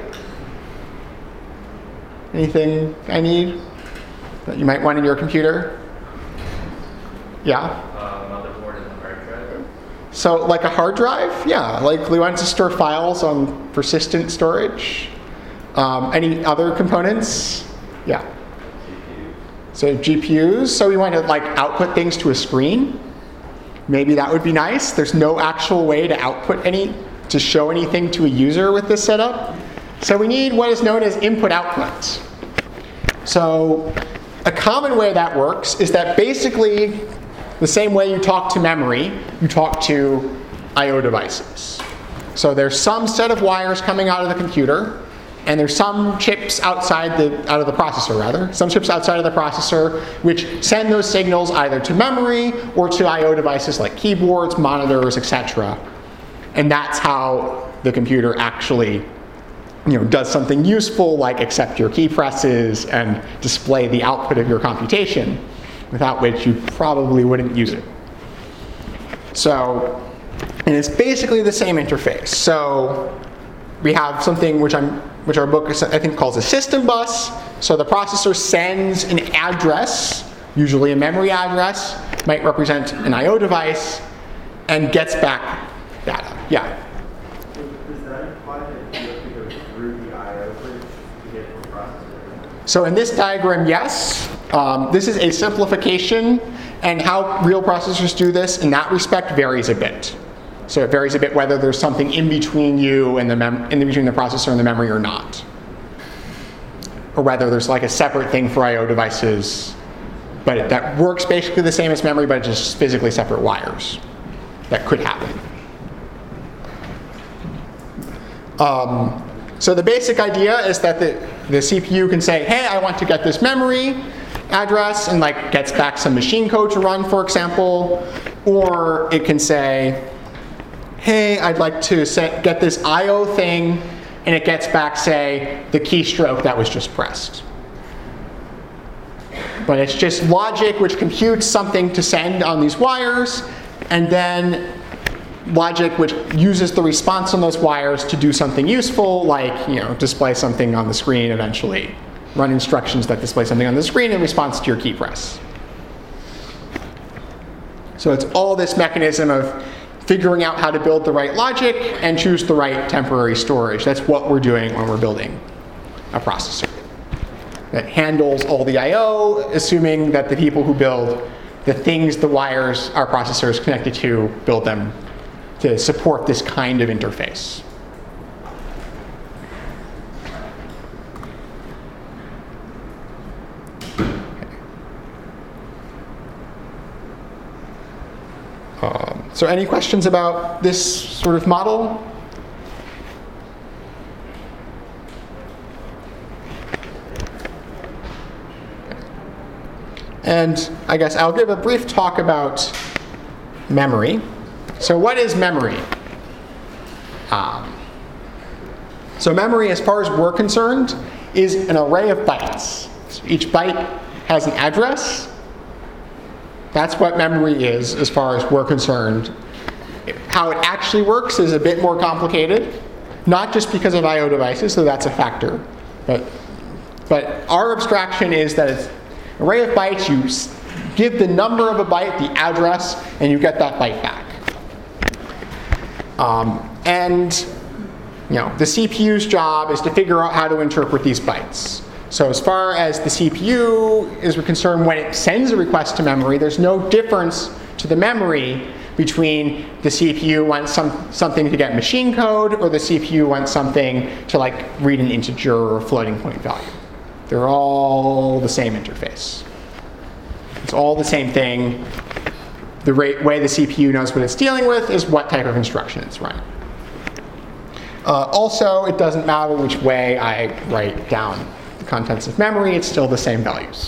Anything I need that you might want in your computer? Yeah? Motherboard and the hard drive. So like a hard drive? Yeah, like we want to store files on persistent storage. Any other components? Yeah. So GPUs, so we want to like output things to a screen. Maybe that would be nice. There's no actual way to show anything to a user with this setup. So we need what is known as input-output. So a common way that works is that basically the same way you talk to memory, you talk to I/O devices. So there's some set of wires coming out of the computer, And there's some chips out of the processor, some chips outside of the processor which send those signals either to memory or to I/O devices like keyboards, monitors, etc. And that's how the computer actually does something useful like accept your key presses and display the output of your computation, without which you probably wouldn't use it. So, and it's basically the same interface. So we have something which our book I think calls a system bus. So the processor sends an address, usually a memory address, might represent an I/O device, and gets back data. Yeah. Does that imply that you have to go through the I/O bridge to get from processor? So in this diagram, yes. This is a simplification, and how real processors do this in that respect varies a bit. So it varies a bit whether there's something in between you and between the processor and the memory or not, or whether there's like a separate thing for I/O devices, but that works basically the same as memory, but just physically separate wires. That could happen. So the basic idea is that the CPU can say, hey, I want to get this memory address, and like gets back some machine code to run, for example. Or it can say, hey, I'd like to get this I/O thing, and it gets back, say, the keystroke that was just pressed. But it's just logic which computes something to send on these wires, and then logic which uses the response on those wires to do something useful, like display something on the screen eventually. Run instructions that display something on the screen in response to your key press. So it's all this mechanism of figuring out how to build the right logic and choose the right temporary storage. That's what we're doing when we're building a processor that handles all the I/O, assuming that the people who build the things the wires our processor is connected to build them to support this kind of interface. So any questions about this sort of model? And I guess I'll give a brief talk about memory. So what is memory? So memory, as far as we're concerned, is an array of bytes. So each byte has an address. That's what memory is, as far as we're concerned. How it actually works is a bit more complicated, not just because of I/O devices, so that's a factor. But our abstraction is that it's an array of bytes. You give the number of a byte, the address, and you get that byte back. The CPU's job is to figure out how to interpret these bytes. So as far as the CPU is concerned, when it sends a request to memory, there's no difference to the memory between the CPU wants something to get machine code, or the CPU wants something to read an integer or a floating point value. They're all the same interface. It's all the same thing. The way the CPU knows what it's dealing with is what type of instruction it's running. Also, it doesn't matter which way I write down the contents of memory, it's still the same values.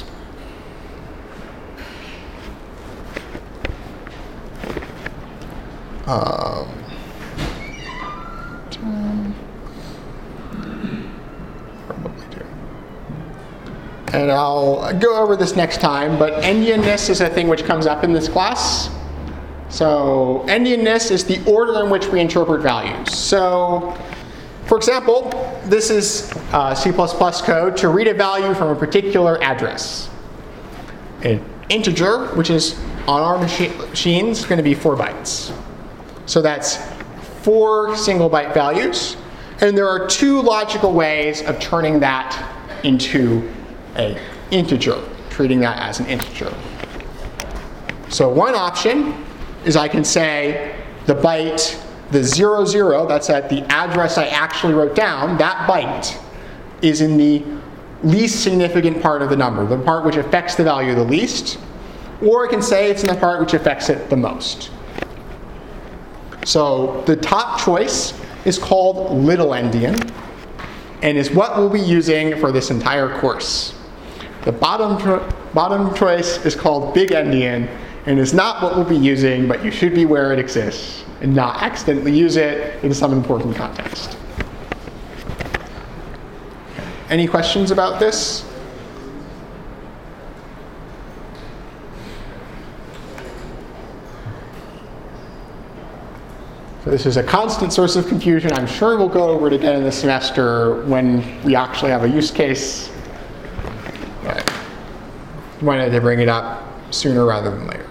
And I'll go over this next time, but endianness is a thing which comes up in this class. So endianness is the order in which we interpret values. So, for example, this is C++ code to read a value from a particular address. An integer, which is on our machines, is going to be 4 bytes. So that's 4 single byte values. And there are 2 logical ways of turning that into an integer, treating that as an integer. So one option is I can say the byte, the 00, that's at the address I actually wrote down, that byte is in the least significant part of the number, the part which affects the value the least, or I can say it's in the part which affects it the most. So the top choice is called little endian, and is what we'll be using for this entire course. The bottom choice is called big endian and is not what we'll be using, but you should be aware it exists and not accidentally use it in some important context. Any questions about this? So this is a constant source of confusion. I'm sure we'll go over it again in the semester when we actually have a use case. But I wanted to bring it up sooner rather than later.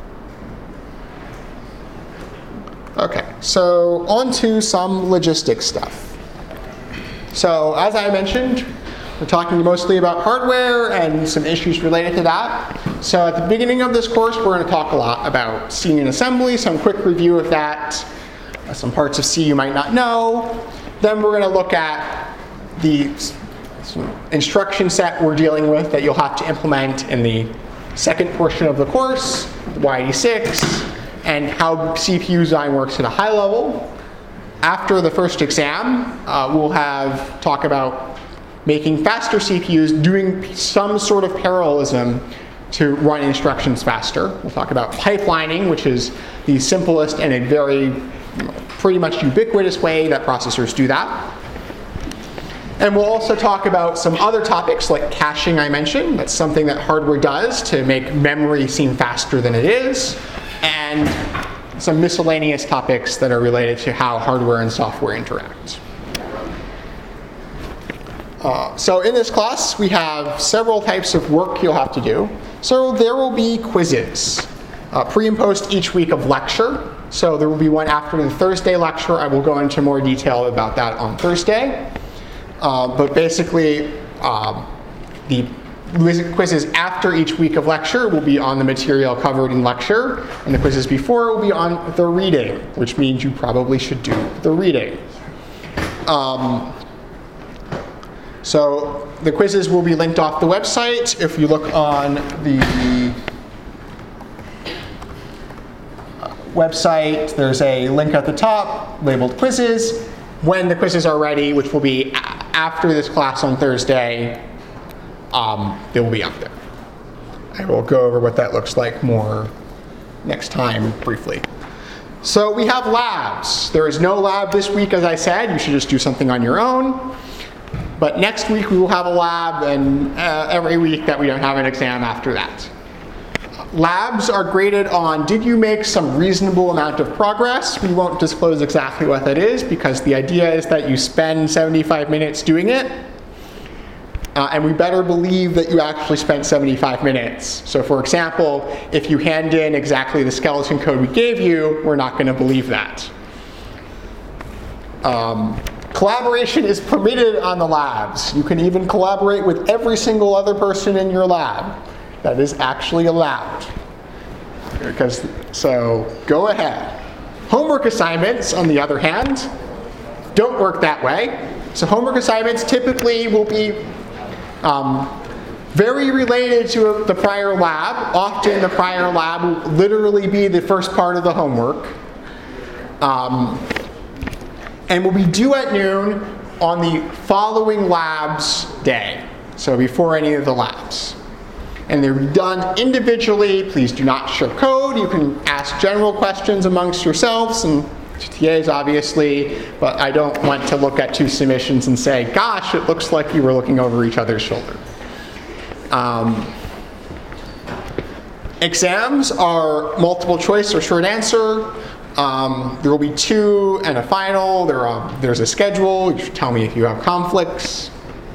Okay, so on to some logistics stuff. So as I mentioned, we're talking mostly about hardware and some issues related to that. So at the beginning of this course, we're going to talk a lot about C and assembly, some quick review of that, some parts of C you might not know. Then we're going to look at the instruction set we're dealing with that you'll have to implement in the second portion of the course, the Y86, and how CPU design works at a high level. After the first exam, we'll talk about making faster CPUs, doing some sort of parallelism to run instructions faster. We'll talk about pipelining, which is the simplest and a very pretty much ubiquitous way that processors do that. And we'll also talk about some other topics like caching I mentioned. That's something that hardware does to make memory seem faster than it is. And some miscellaneous topics that are related to how hardware and software interact. So in this class, we have several types of work you'll have to do. So there will be quizzes, pre and post each week of lecture. So there will be one after the Thursday lecture. I will go into more detail about that on Thursday. But basically, the quizzes after each week of lecture will be on the material covered in lecture, and the quizzes before will be on the reading, which means you probably should do the reading. So the quizzes will be linked off the website. If you look on the website, there's a link at the top labeled quizzes. When the quizzes are ready, which will be after this class on Thursday, they will be up there. I will go over what that looks like more next time briefly. So we have labs. There is no lab this week, as I said. You should just do something on your own. But next week we will have a lab, and every week that we don't have an exam after that. Labs are graded on, did you make some reasonable amount of progress? We won't disclose exactly what that is, because the idea is that you spend 75 minutes doing it. And we better believe that you actually spent 75 minutes. So for example, if you hand in exactly the skeleton code we gave you, we're not going to believe that. Collaboration is permitted on the labs. You can even collaborate with every single other person in your lab. That is actually allowed. So go ahead. Homework assignments, on the other hand, don't work that way. So homework assignments typically will be very related to the prior lab. Often the prior lab will literally be the first part of the homework. And will be due at noon on the following lab's day. So before any of the labs. And they're done individually. Please do not share code. You can ask general questions amongst yourselves and TAs obviously, but I don't want to look at two submissions and say, gosh, it looks like you were looking over each other's shoulder. Exams are multiple choice or short answer. There will be 2 and a final. There's a schedule. You should tell me if you have conflicts.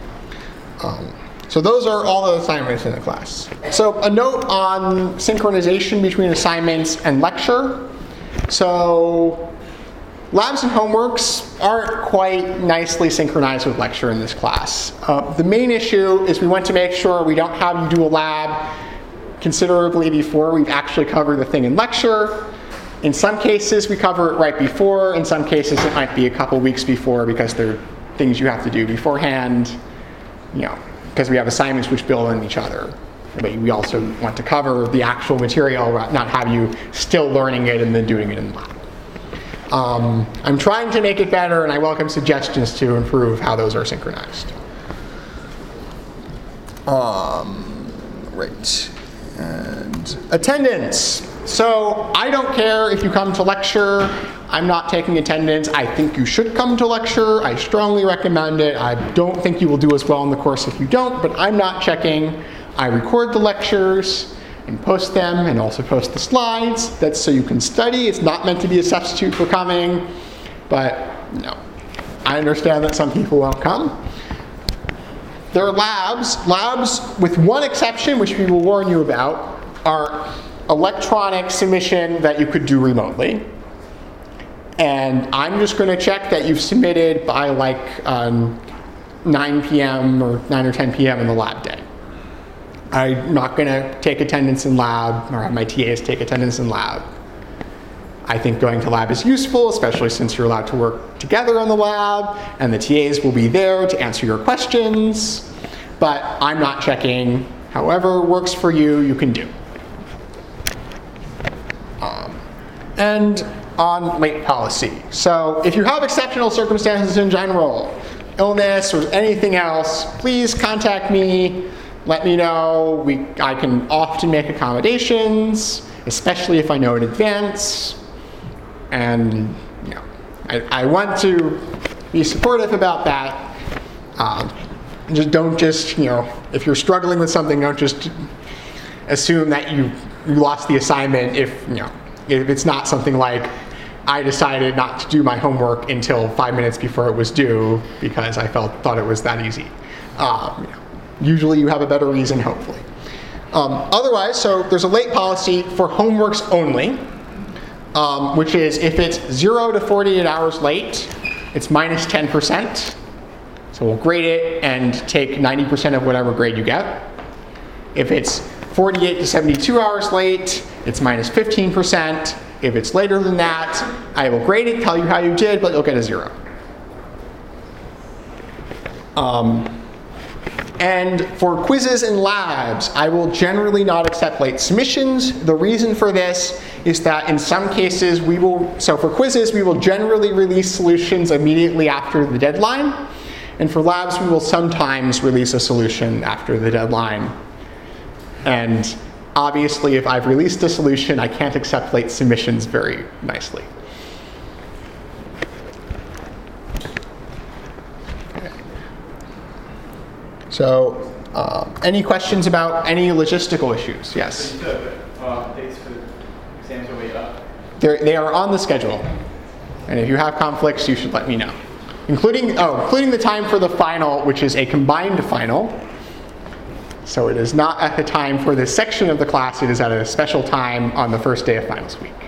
So those are all the assignments in the class. So a note on synchronization between assignments and lecture. So labs and homeworks aren't quite nicely synchronized with lecture in this class. The main issue is we want to make sure we don't have you do a lab considerably before we've actually covered the thing in lecture. In some cases, we cover it right before. In some cases, it might be a couple weeks before because there are things you have to do beforehand, because we have assignments which build on each other. But we also want to cover the actual material, not have you still learning it and then doing it in the lab. I'm trying to make it better, and I welcome suggestions to improve how those are synchronized. Right. And attendance. So I don't care if you come to lecture. I'm not taking attendance. I think you should come to lecture. I strongly recommend it. I don't think you will do as well in the course if you don't, but I'm not checking. I record the lectures and post them and also post the slides. That's so you can study. It's not meant to be a substitute for coming, but no. I understand that some people won't come. There are labs. Labs, with one exception, which we will warn you about, are electronic submission that you could do remotely. And I'm just going to check that you've submitted by like 9 p.m. or 9 or 10 p.m. in the lab day. I'm not going to take attendance in lab or have my TAs take attendance in lab. I think going to lab is useful, especially since you're allowed to work together on the lab, and the TAs will be there to answer your questions. But I'm not checking. However works for you, you can do. And on late policy. So if you have exceptional circumstances in general, illness or anything else, please contact me. Let me know. I can often make accommodations, especially if I know in advance. And you know, I want to be supportive about that. Just if you're struggling with something, don't just assume that you lost the assignment if it's not something like I decided not to do my homework until 5 minutes before it was due because I thought it was that easy. Usually you have a better reason, hopefully. Otherwise, so there's a late policy for homeworks only, which is if it's 0 to 48 hours late, it's minus 10%. So we'll grade it and take 90% of whatever grade you get. If it's 48 to 72 hours late, it's minus 15%. If it's later than that, I will grade it, tell you how you did, but you'll get a 0. And for quizzes and labs, I will generally not accept late submissions. The reason for this is that in some cases so for quizzes, we will generally release solutions immediately after the deadline. And for labs, we will sometimes release a solution after the deadline. And obviously, if I've released a solution, I can't accept late submissions very nicely. Okay. So, any questions about any logistical issues? Yes? Dates for the exams are way up. They are on the schedule. And if you have conflicts, you should let me know. Including the time for the final, which is a combined final. So it is not at the time for this section of the class, it is at a special time on the first day of finals week.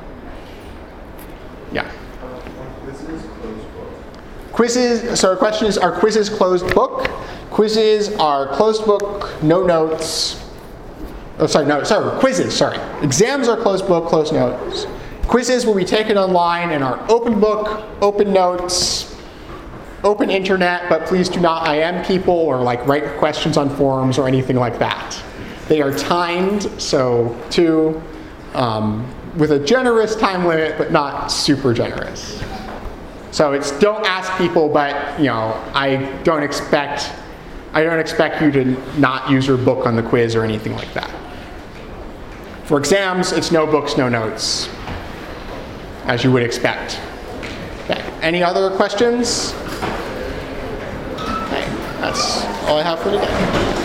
Yeah? Quizzes, closed book. Quizzes, so our question is, are quizzes closed book? Quizzes are closed book, no notes. Quizzes, sorry. Exams are closed book, closed notes. Quizzes will be taken online and are open book, open notes, open internet, but please do not IM people or write questions on forums or anything like that. They are timed, so with a generous time limit, but not super generous. So it's don't ask people, but I don't expect you to not use your book on the quiz or anything like that. For exams, it's no books, no notes, as you would expect. Okay. Any other questions? Okay. That's all I have for today.